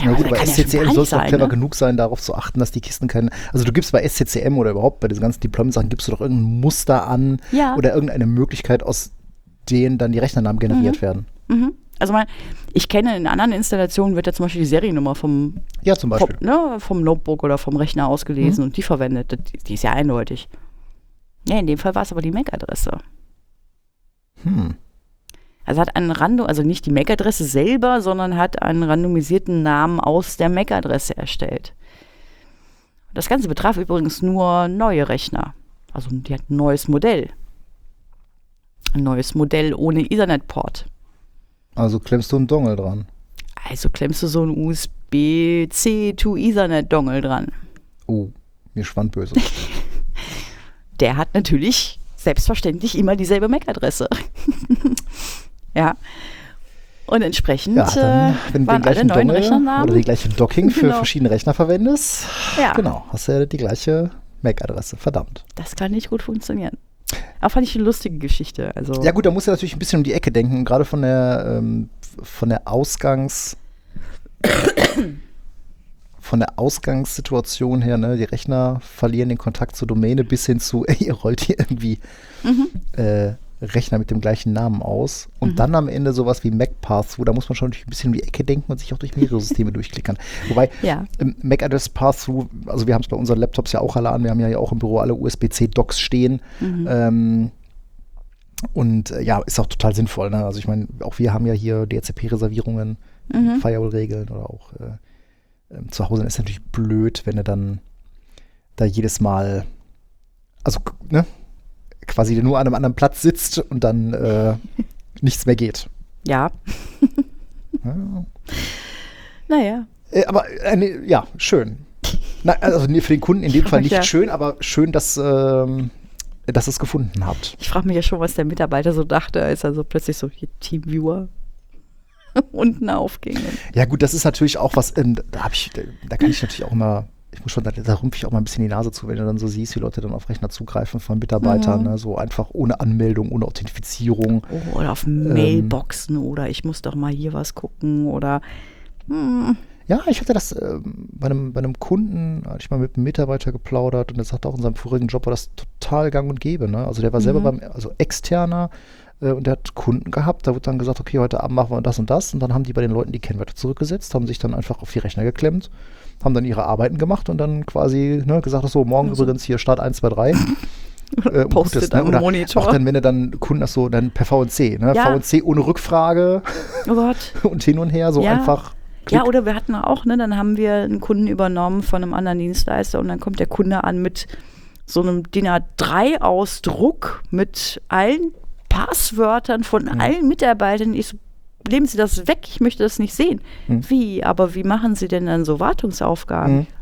Ja gut, das aber kann S C C M ja schon soll es doch sein, clever ne? genug sein, darauf zu achten, dass die Kisten keine, also du gibst bei S C C M oder überhaupt bei diesen ganzen Deployment-Sachen, gibst du doch irgendein Muster an Ja. oder irgendeine Möglichkeit, aus denen dann die Rechnernamen generiert Mhm. werden. Mhm. Also mein, ich kenne in anderen Installationen wird ja zum Beispiel die Seriennummer vom, Ja, zum vom, Beispiel. ne, vom Notebook oder vom Rechner ausgelesen Mhm. und die verwendet. Die, die ist ja eindeutig. Ja, in dem Fall war es aber die M A C-Adresse. Hm. Also hat einen Random, also nicht die M A C-Adresse selber, sondern hat einen randomisierten Namen aus der M A C-Adresse erstellt. Das Ganze betraf übrigens nur neue Rechner. Also die hat ein neues Modell. Ein neues Modell ohne Ethernet-Port. Also klemmst du einen Dongle dran. Also klemmst du so einen U S B C to Ethernet-Dongle dran. Oh, mir schwand böse. Der hat natürlich selbstverständlich immer dieselbe M A C-Adresse. Ja. Und entsprechend Ja, dann, wenn du waren den alle gleichen neuen Dongle Rechnernamen. oder die gleiche Docking für Genau. verschiedene Rechner verwendest, Ja. genau, hast du ja die gleiche M A C-Adresse. Verdammt. Das kann nicht gut funktionieren. Aber fand ich eine lustige Geschichte. Also, Ja gut, da musst du natürlich ein bisschen um die Ecke denken, gerade von der ähm, von der Ausgangs von der Ausgangssituation her, ne, die Rechner verlieren den Kontakt zur Domäne bis hin zu, ey, ihr rollt hier irgendwie Mhm. äh, Rechner mit dem gleichen Namen aus und Mhm. dann am Ende sowas wie M A C-Path-Through, da muss man schon ein bisschen um die Ecke denken und sich auch durch mehrere Systeme durchklickern. Wobei Ja. ähm, M A C-Address Path-Through, also wir haben es bei unseren Laptops ja auch alle an, wir haben ja auch im Büro alle U S B C-Docks stehen. Mhm. Ähm, und äh, ja, ist auch total sinnvoll. Ne? Also ich meine, auch wir haben ja hier D H C P-Reservierungen, Mhm. Firewall-Regeln oder auch äh, ähm, zu Hause ist natürlich blöd, wenn du dann da jedes Mal, also k- ne, quasi nur an einem anderen Platz sitzt und dann äh, nichts mehr geht. Ja. Ja. Naja. Äh, aber äh, ja, schön. Na, also nee, für den Kunden in dem Fall nicht Ja. schön, aber schön, dass, ähm, dass ihr es gefunden habt. Ich frage mich ja schon, was der Mitarbeiter so dachte, als er so plötzlich so hier Teamviewer unten aufging. Ja gut, das ist natürlich auch was, ähm, da habe ich, da, da kann ich natürlich auch immer, ich muss schon, da, da rümpfe ich auch mal ein bisschen die Nase zu, wenn du dann so siehst, wie Leute dann auf Rechner zugreifen von Mitarbeitern, Mhm. ne, so einfach ohne Anmeldung, ohne Authentifizierung. Oh, oder auf Mailboxen oder ich muss doch mal hier was gucken oder hm, Ja, ich hatte das ähm, bei, einem, bei einem Kunden, hatte ich mal mit einem Mitarbeiter geplaudert und der sagte auch, in seinem vorigen Job war das total gang und gäbe. Ne? Also der war selber Mhm. beim, also externer äh, und der hat Kunden gehabt, da wird dann gesagt, okay, heute Abend machen wir das und das und dann haben die bei den Leuten die Kennwörter zurückgesetzt, haben sich dann einfach auf die Rechner geklemmt, haben dann ihre Arbeiten gemacht und dann quasi ne, gesagt, so, morgen Also. übrigens hier Start eins, zwei, drei. Äh, und Postet gut ist, ne? am Oder Monitor. auch dann, wenn du dann Kunden hast, so dann per V N C, ne? Ja. V N C ohne Rückfrage oh Gott. und hin und her, so Ja. einfach. Ja, oder wir hatten auch, ne, dann haben wir einen Kunden übernommen von einem anderen Dienstleister und dann kommt der Kunde an mit so einem D I N A drei Ausdruck mit allen Passwörtern von Mhm. allen Mitarbeitern. Ich so, nehmen Sie das weg, ich möchte das nicht sehen. Mhm. Wie, aber wie machen Sie denn dann so Wartungsaufgaben? Mhm.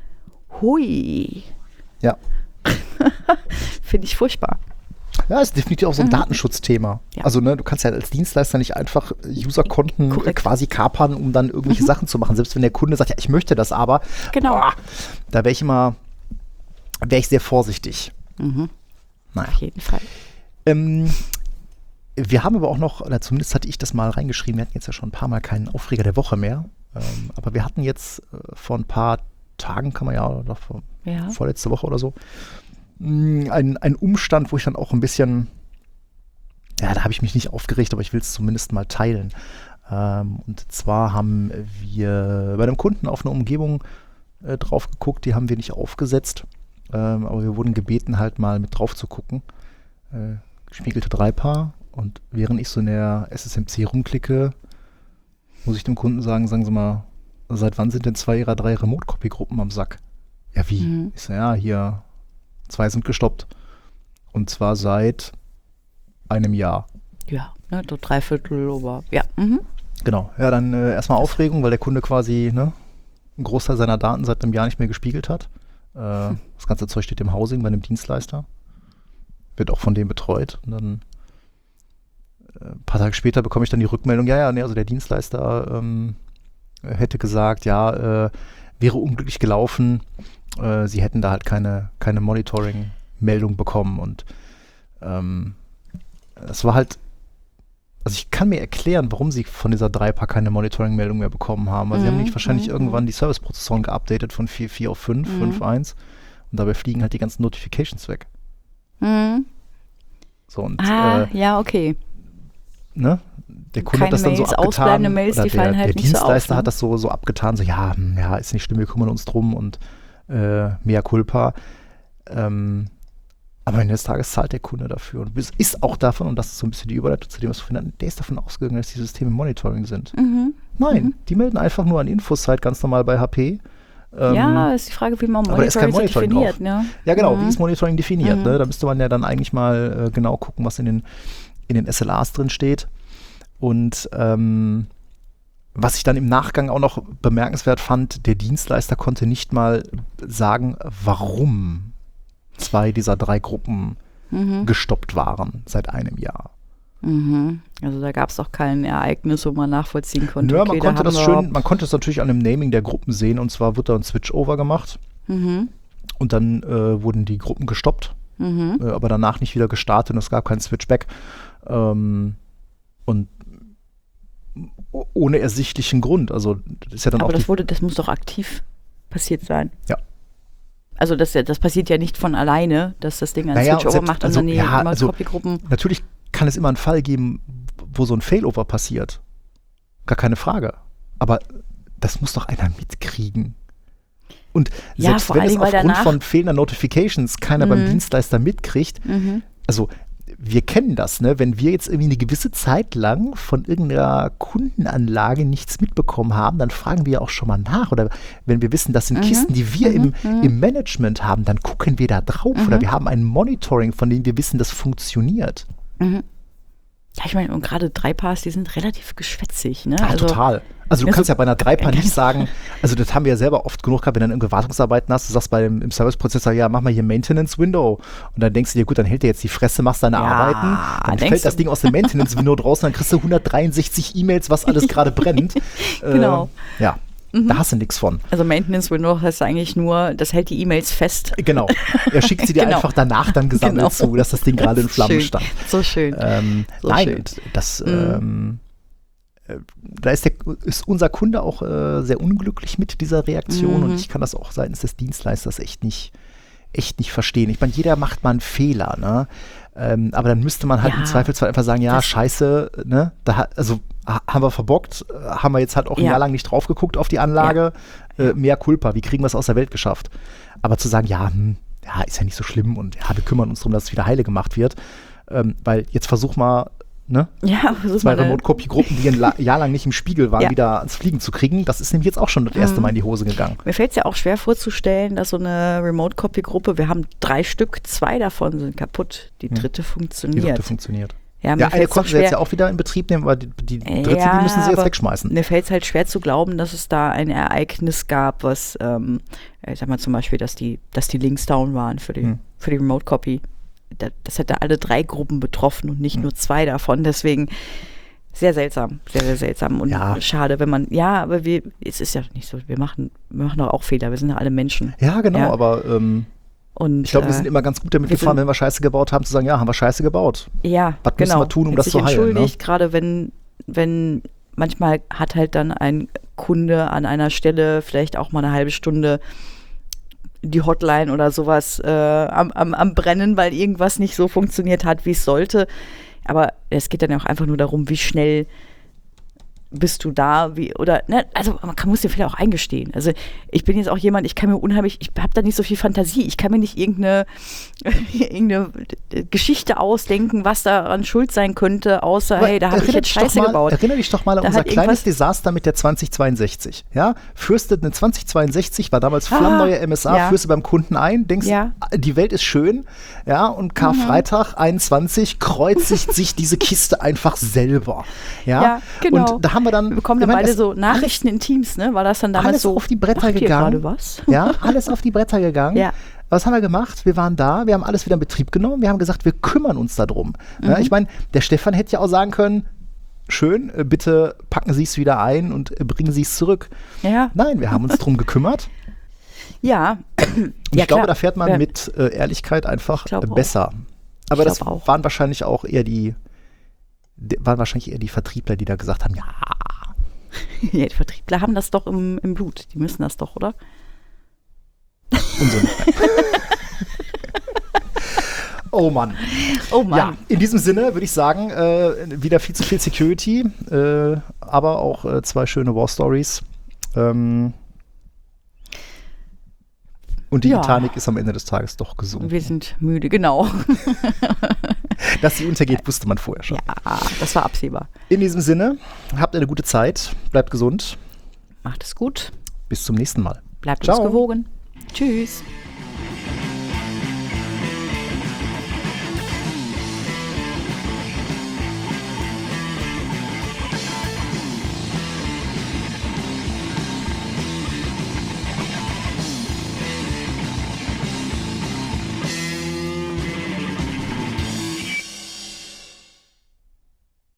Hui. Ja. Finde ich furchtbar. Ja, ist definitiv auch so ein Mhm. Datenschutzthema. Ja. Also, ne, du kannst ja als Dienstleister nicht einfach Userkonten äh, Korrekt. quasi kapern, um dann irgendwelche Mhm. Sachen zu machen. Selbst wenn der Kunde sagt, ja, ich möchte das aber. Genau. Boah, da wäre ich immer, wäre ich sehr vorsichtig. Mhm. Naja. Auf jeden Fall. Ähm, wir haben aber auch noch, oder zumindest hatte ich das mal reingeschrieben, wir hatten jetzt ja schon ein paar Mal keinen Aufreger der Woche mehr. Ähm, aber wir hatten jetzt äh, vor ein paar Tagen, kann man ja, oder vor, Ja. vorletzte Woche oder so, mh, ein, ein Umstand, wo ich dann auch ein bisschen, ja, da habe ich mich nicht aufgeregt, aber ich will es zumindest mal teilen. Ähm, und zwar haben wir bei einem Kunden auf eine Umgebung äh, drauf geguckt, die haben wir nicht aufgesetzt, ähm, aber wir wurden gebeten, halt mal mit drauf zu gucken. Äh, gespiegelte Dreipaar und während ich so in der S S M C rumklicke, muss ich dem Kunden sagen, sagen Sie mal, seit wann sind denn zwei Ihrer drei Remote-Copy-Gruppen am Sack? Ja, wie? Mhm. Ich so, ja, hier, zwei sind gestoppt. Und zwar seit einem Jahr. Ja, ne, so Dreiviertel oder, ja. Mhm. Genau. Ja, dann äh, erstmal Aufregung, weil der Kunde quasi ne, einen Großteil seiner Daten seit einem Jahr nicht mehr gespiegelt hat. Äh, Hm. Das ganze Zeug steht im Housing bei einem Dienstleister. Wird auch von dem betreut. Und dann äh, ein paar Tage später bekomme ich dann die Rückmeldung, ja, ja, nee, also der Dienstleister ähm, hätte gesagt, ja, äh, wäre unglücklich gelaufen. Äh, sie hätten da halt keine, keine Monitoring-Meldung bekommen. Und ähm, das war halt also ich kann mir erklären, warum sie von dieser drei Paar keine Monitoring-Meldung mehr bekommen haben. Weil mhm. sie haben nicht wahrscheinlich mhm. irgendwann die Service-Prozessoren geupdatet von vier Punkt vier auf fünf, mhm. fünf Punkt eins und dabei fliegen halt die ganzen Notifications weg. Mhm. So und ah, äh, ja, okay. Ne? Der Kunde Keine hat das dann Mails, so abgetan. ausbleibende Mails, oder die der, fallen halt der nicht so auf, Dienstleister ne? hat das so, so abgetan, so ja, hm, ja, ist nicht schlimm, wir kümmern uns drum und äh, mea culpa. Ähm, aber am Ende des Tages zahlt der Kunde dafür. Und es ist auch davon, und das ist so ein bisschen die Überleitung zu dem, was du vorhin hatten, der ist davon ausgegangen, dass die Systeme Monitoring sind. Mhm. Nein, mhm. die melden einfach nur an Infosite ganz normal bei H P. Ähm, ja, ist die Frage, wie man aber da ist kein Monitoring, Monitoring definiert. Ne? Ja, genau, mhm. wie ist Monitoring definiert? Mhm. Ne? Da müsste man ja dann eigentlich mal äh, genau gucken, was in den, in den S L As drin steht. Und ähm, was ich dann im Nachgang auch noch bemerkenswert fand, der Dienstleister konnte nicht mal sagen, warum zwei dieser drei Gruppen mhm. gestoppt waren seit einem Jahr. Mhm. Also da gab es auch kein Ereignis, wo man nachvollziehen konnte. Ja, okay, man konnte da das schön, man konnte es natürlich an dem Naming der Gruppen sehen, und zwar wird da ein Switchover gemacht mhm. und dann äh, wurden die Gruppen gestoppt, mhm. äh, aber danach nicht wieder gestartet und es gab keinen Switchback. Ähm, und ohne ersichtlichen Grund. Also das ist ja dann aber auch das wurde, das muss doch aktiv passiert sein. Ja. Also das, das passiert ja nicht von alleine, dass das Ding ein naja, Switchover selbst, macht also, und dann die ja, also, Copy-Gruppen. Natürlich kann es immer einen Fall geben, wo so ein Failover passiert. Gar keine Frage. Aber das muss doch einer mitkriegen. Und ja, selbst vor wenn allen es Dingen, weil aufgrund danach von fehlender Notifications keiner mhm. beim Dienstleister mitkriegt, mhm. also wir kennen das, ne? Wenn wir jetzt irgendwie eine gewisse Zeit lang von irgendeiner Kundenanlage nichts mitbekommen haben, dann fragen wir ja auch schon mal nach. Oder wenn wir wissen, das sind mhm. Kisten, die wir mhm. im, im Management haben, dann gucken wir da drauf. Mhm. Oder wir haben ein Monitoring, von dem wir wissen, das funktioniert. Mhm. Ja, ich meine, und gerade drei Paars, die sind relativ geschwätzig, ne? Ja, also, total. Also du ja, kannst so, ja bei einer drei Paar äh, nicht sagen, also das haben wir ja selber oft genug gehabt, wenn du dann irgendwelche Wartungsarbeiten hast, du sagst bei dem im Service-Prozessor, ja, mach mal hier Maintenance-Window. Und dann denkst du dir, gut, dann hält der jetzt die Fresse, machst deine ja, Arbeiten, dann fällt das Ding aus dem Maintenance-Window draußen, dann kriegst du hundertdreiundsechzig E-Mails, was alles gerade brennt. Genau. Äh, ja. Mhm. Da hast du nichts von. Also Maintenance Window heißt eigentlich nur, das hält die E-Mails fest. Genau. Er schickt sie dir genau. einfach danach dann gesammelt genau. zu, dass das Ding gerade in Flammen schön. stand. So schön. Ähm, so nein, schön. das, mhm. ähm, da ist, der, ist unser Kunde auch äh, sehr unglücklich mit dieser Reaktion mhm. und ich kann das auch seitens des Dienstleisters echt nicht, echt nicht verstehen. Ich meine, jeder macht mal einen Fehler, ne? Ähm, aber dann müsste man halt ja, im Zweifelsfall einfach sagen, ja, scheiße, ne? Da, also haben wir verbockt, haben wir jetzt halt auch ein ja. Jahr lang nicht drauf geguckt auf die Anlage, ja. äh, mea culpa, wie kriegen wir es aus der Welt geschafft? Aber zu sagen, ja, hm, ja, ist ja nicht so schlimm und ja, wir kümmern uns darum, dass es wieder heile gemacht wird, ähm, weil jetzt versuch mal, ne, ja, zwei Remote-Copy-Gruppen, die ein La- Jahr lang nicht im Spiegel waren, ja. wieder ans Fliegen zu kriegen, das ist nämlich jetzt auch schon das erste Mal in die Hose gegangen. Mir fällt es ja auch schwer vorzustellen, dass so eine Remote-Copy-Gruppe, wir haben drei Stück, zwei davon sind kaputt, die dritte hm. funktioniert. Die dritte funktioniert. Ja, ja eine konnten sie jetzt ja auch wieder in Betrieb nehmen, aber die, die dritte, ja, die müssen sie jetzt wegschmeißen. Mir fällt es halt schwer zu glauben, dass es da ein Ereignis gab, was, ähm, ich sag mal zum Beispiel, dass die, dass die Links down waren für die, hm. für die Remote-Copy. Das, das hätte alle drei Gruppen betroffen und nicht hm. nur zwei davon. Deswegen sehr seltsam, sehr, sehr seltsam und ja. schade, wenn man, ja, aber wir, es ist ja nicht so, wir machen, wir machen doch auch Fehler, wir sind ja alle Menschen. Ja, genau, ja. aber ähm, und, ich glaube, wir sind immer ganz gut damit wir gefahren, wenn wir Scheiße gebaut haben, zu sagen, ja, haben wir Scheiße gebaut. Ja, was genau. müssen wir tun, um das sich zu heilen? Entschuldigt, ne? gerade wenn, wenn manchmal hat halt dann ein Kunde an einer Stelle vielleicht auch mal eine halbe Stunde die Hotline oder sowas äh, am, am, am Brennen, weil irgendwas nicht so funktioniert hat, wie es sollte. Aber es geht dann ja auch einfach nur darum, wie schnell bist du da, wie, oder, ne, also man kann, muss dir vielleicht auch eingestehen. Also ich bin jetzt auch jemand, ich kann mir unheimlich, ich habe da nicht so viel Fantasie, ich kann mir nicht irgendeine, irgendeine Geschichte ausdenken, was daran schuld sein könnte, außer, Aber hey, da habe ich jetzt Scheiße mal, gebaut. Erinnere dich doch mal an da unser kleines Desaster mit der zwanzig zweiundsechzig. Ja? Führst du eine zwanzig zweiundsechzig, war damals ah, flammneue M S A, ja. führst du beim Kunden ein, denkst, ja. die Welt ist schön, ja, und Karfreitag mhm. einundzwanzig kreuzigt sich diese Kiste einfach selber. Ja, ja genau. Und da haben wir dann wir bekommen dann beide so Nachrichten in Teams, ne? War das dann damals alles so auf die Bretter macht ihr gegangen. gerade was? Ja, alles auf die Bretter gegangen. Ja. Was haben wir gemacht? Wir waren da, wir haben alles wieder in Betrieb genommen, wir haben gesagt, wir kümmern uns darum. Mhm. Ja, ich meine, der Stefan hätte ja auch sagen können, schön, bitte packen Sie es wieder ein und bringen Sie es zurück. Ja. Nein, wir haben uns drum gekümmert. Ja. Und ich ja, glaube, klar. da fährt man ja. mit äh, Ehrlichkeit einfach äh, auch. besser. Aber das auch. waren wahrscheinlich auch eher die d- waren wahrscheinlich eher die Vertriebler, die da gesagt haben, ja, Ja, die Vertriebler haben das doch im, im Blut. Die müssen das doch, oder? und so. Oh Mann. Oh Mann. Ja, in diesem Sinne würde ich sagen, äh, wieder viel zu viel Security, äh, aber auch äh, zwei schöne War Stories. Ähm, und die Ja. Titanic ist am Ende des Tages doch gesunken. Wir sind müde, genau. Dass sie untergeht, wusste man vorher schon. Ja, das war absehbar. In diesem Sinne, habt eine gute Zeit, bleibt gesund, Macht es gut. bis zum nächsten Mal. Bleibt Ciao. uns gewogen. Tschüss.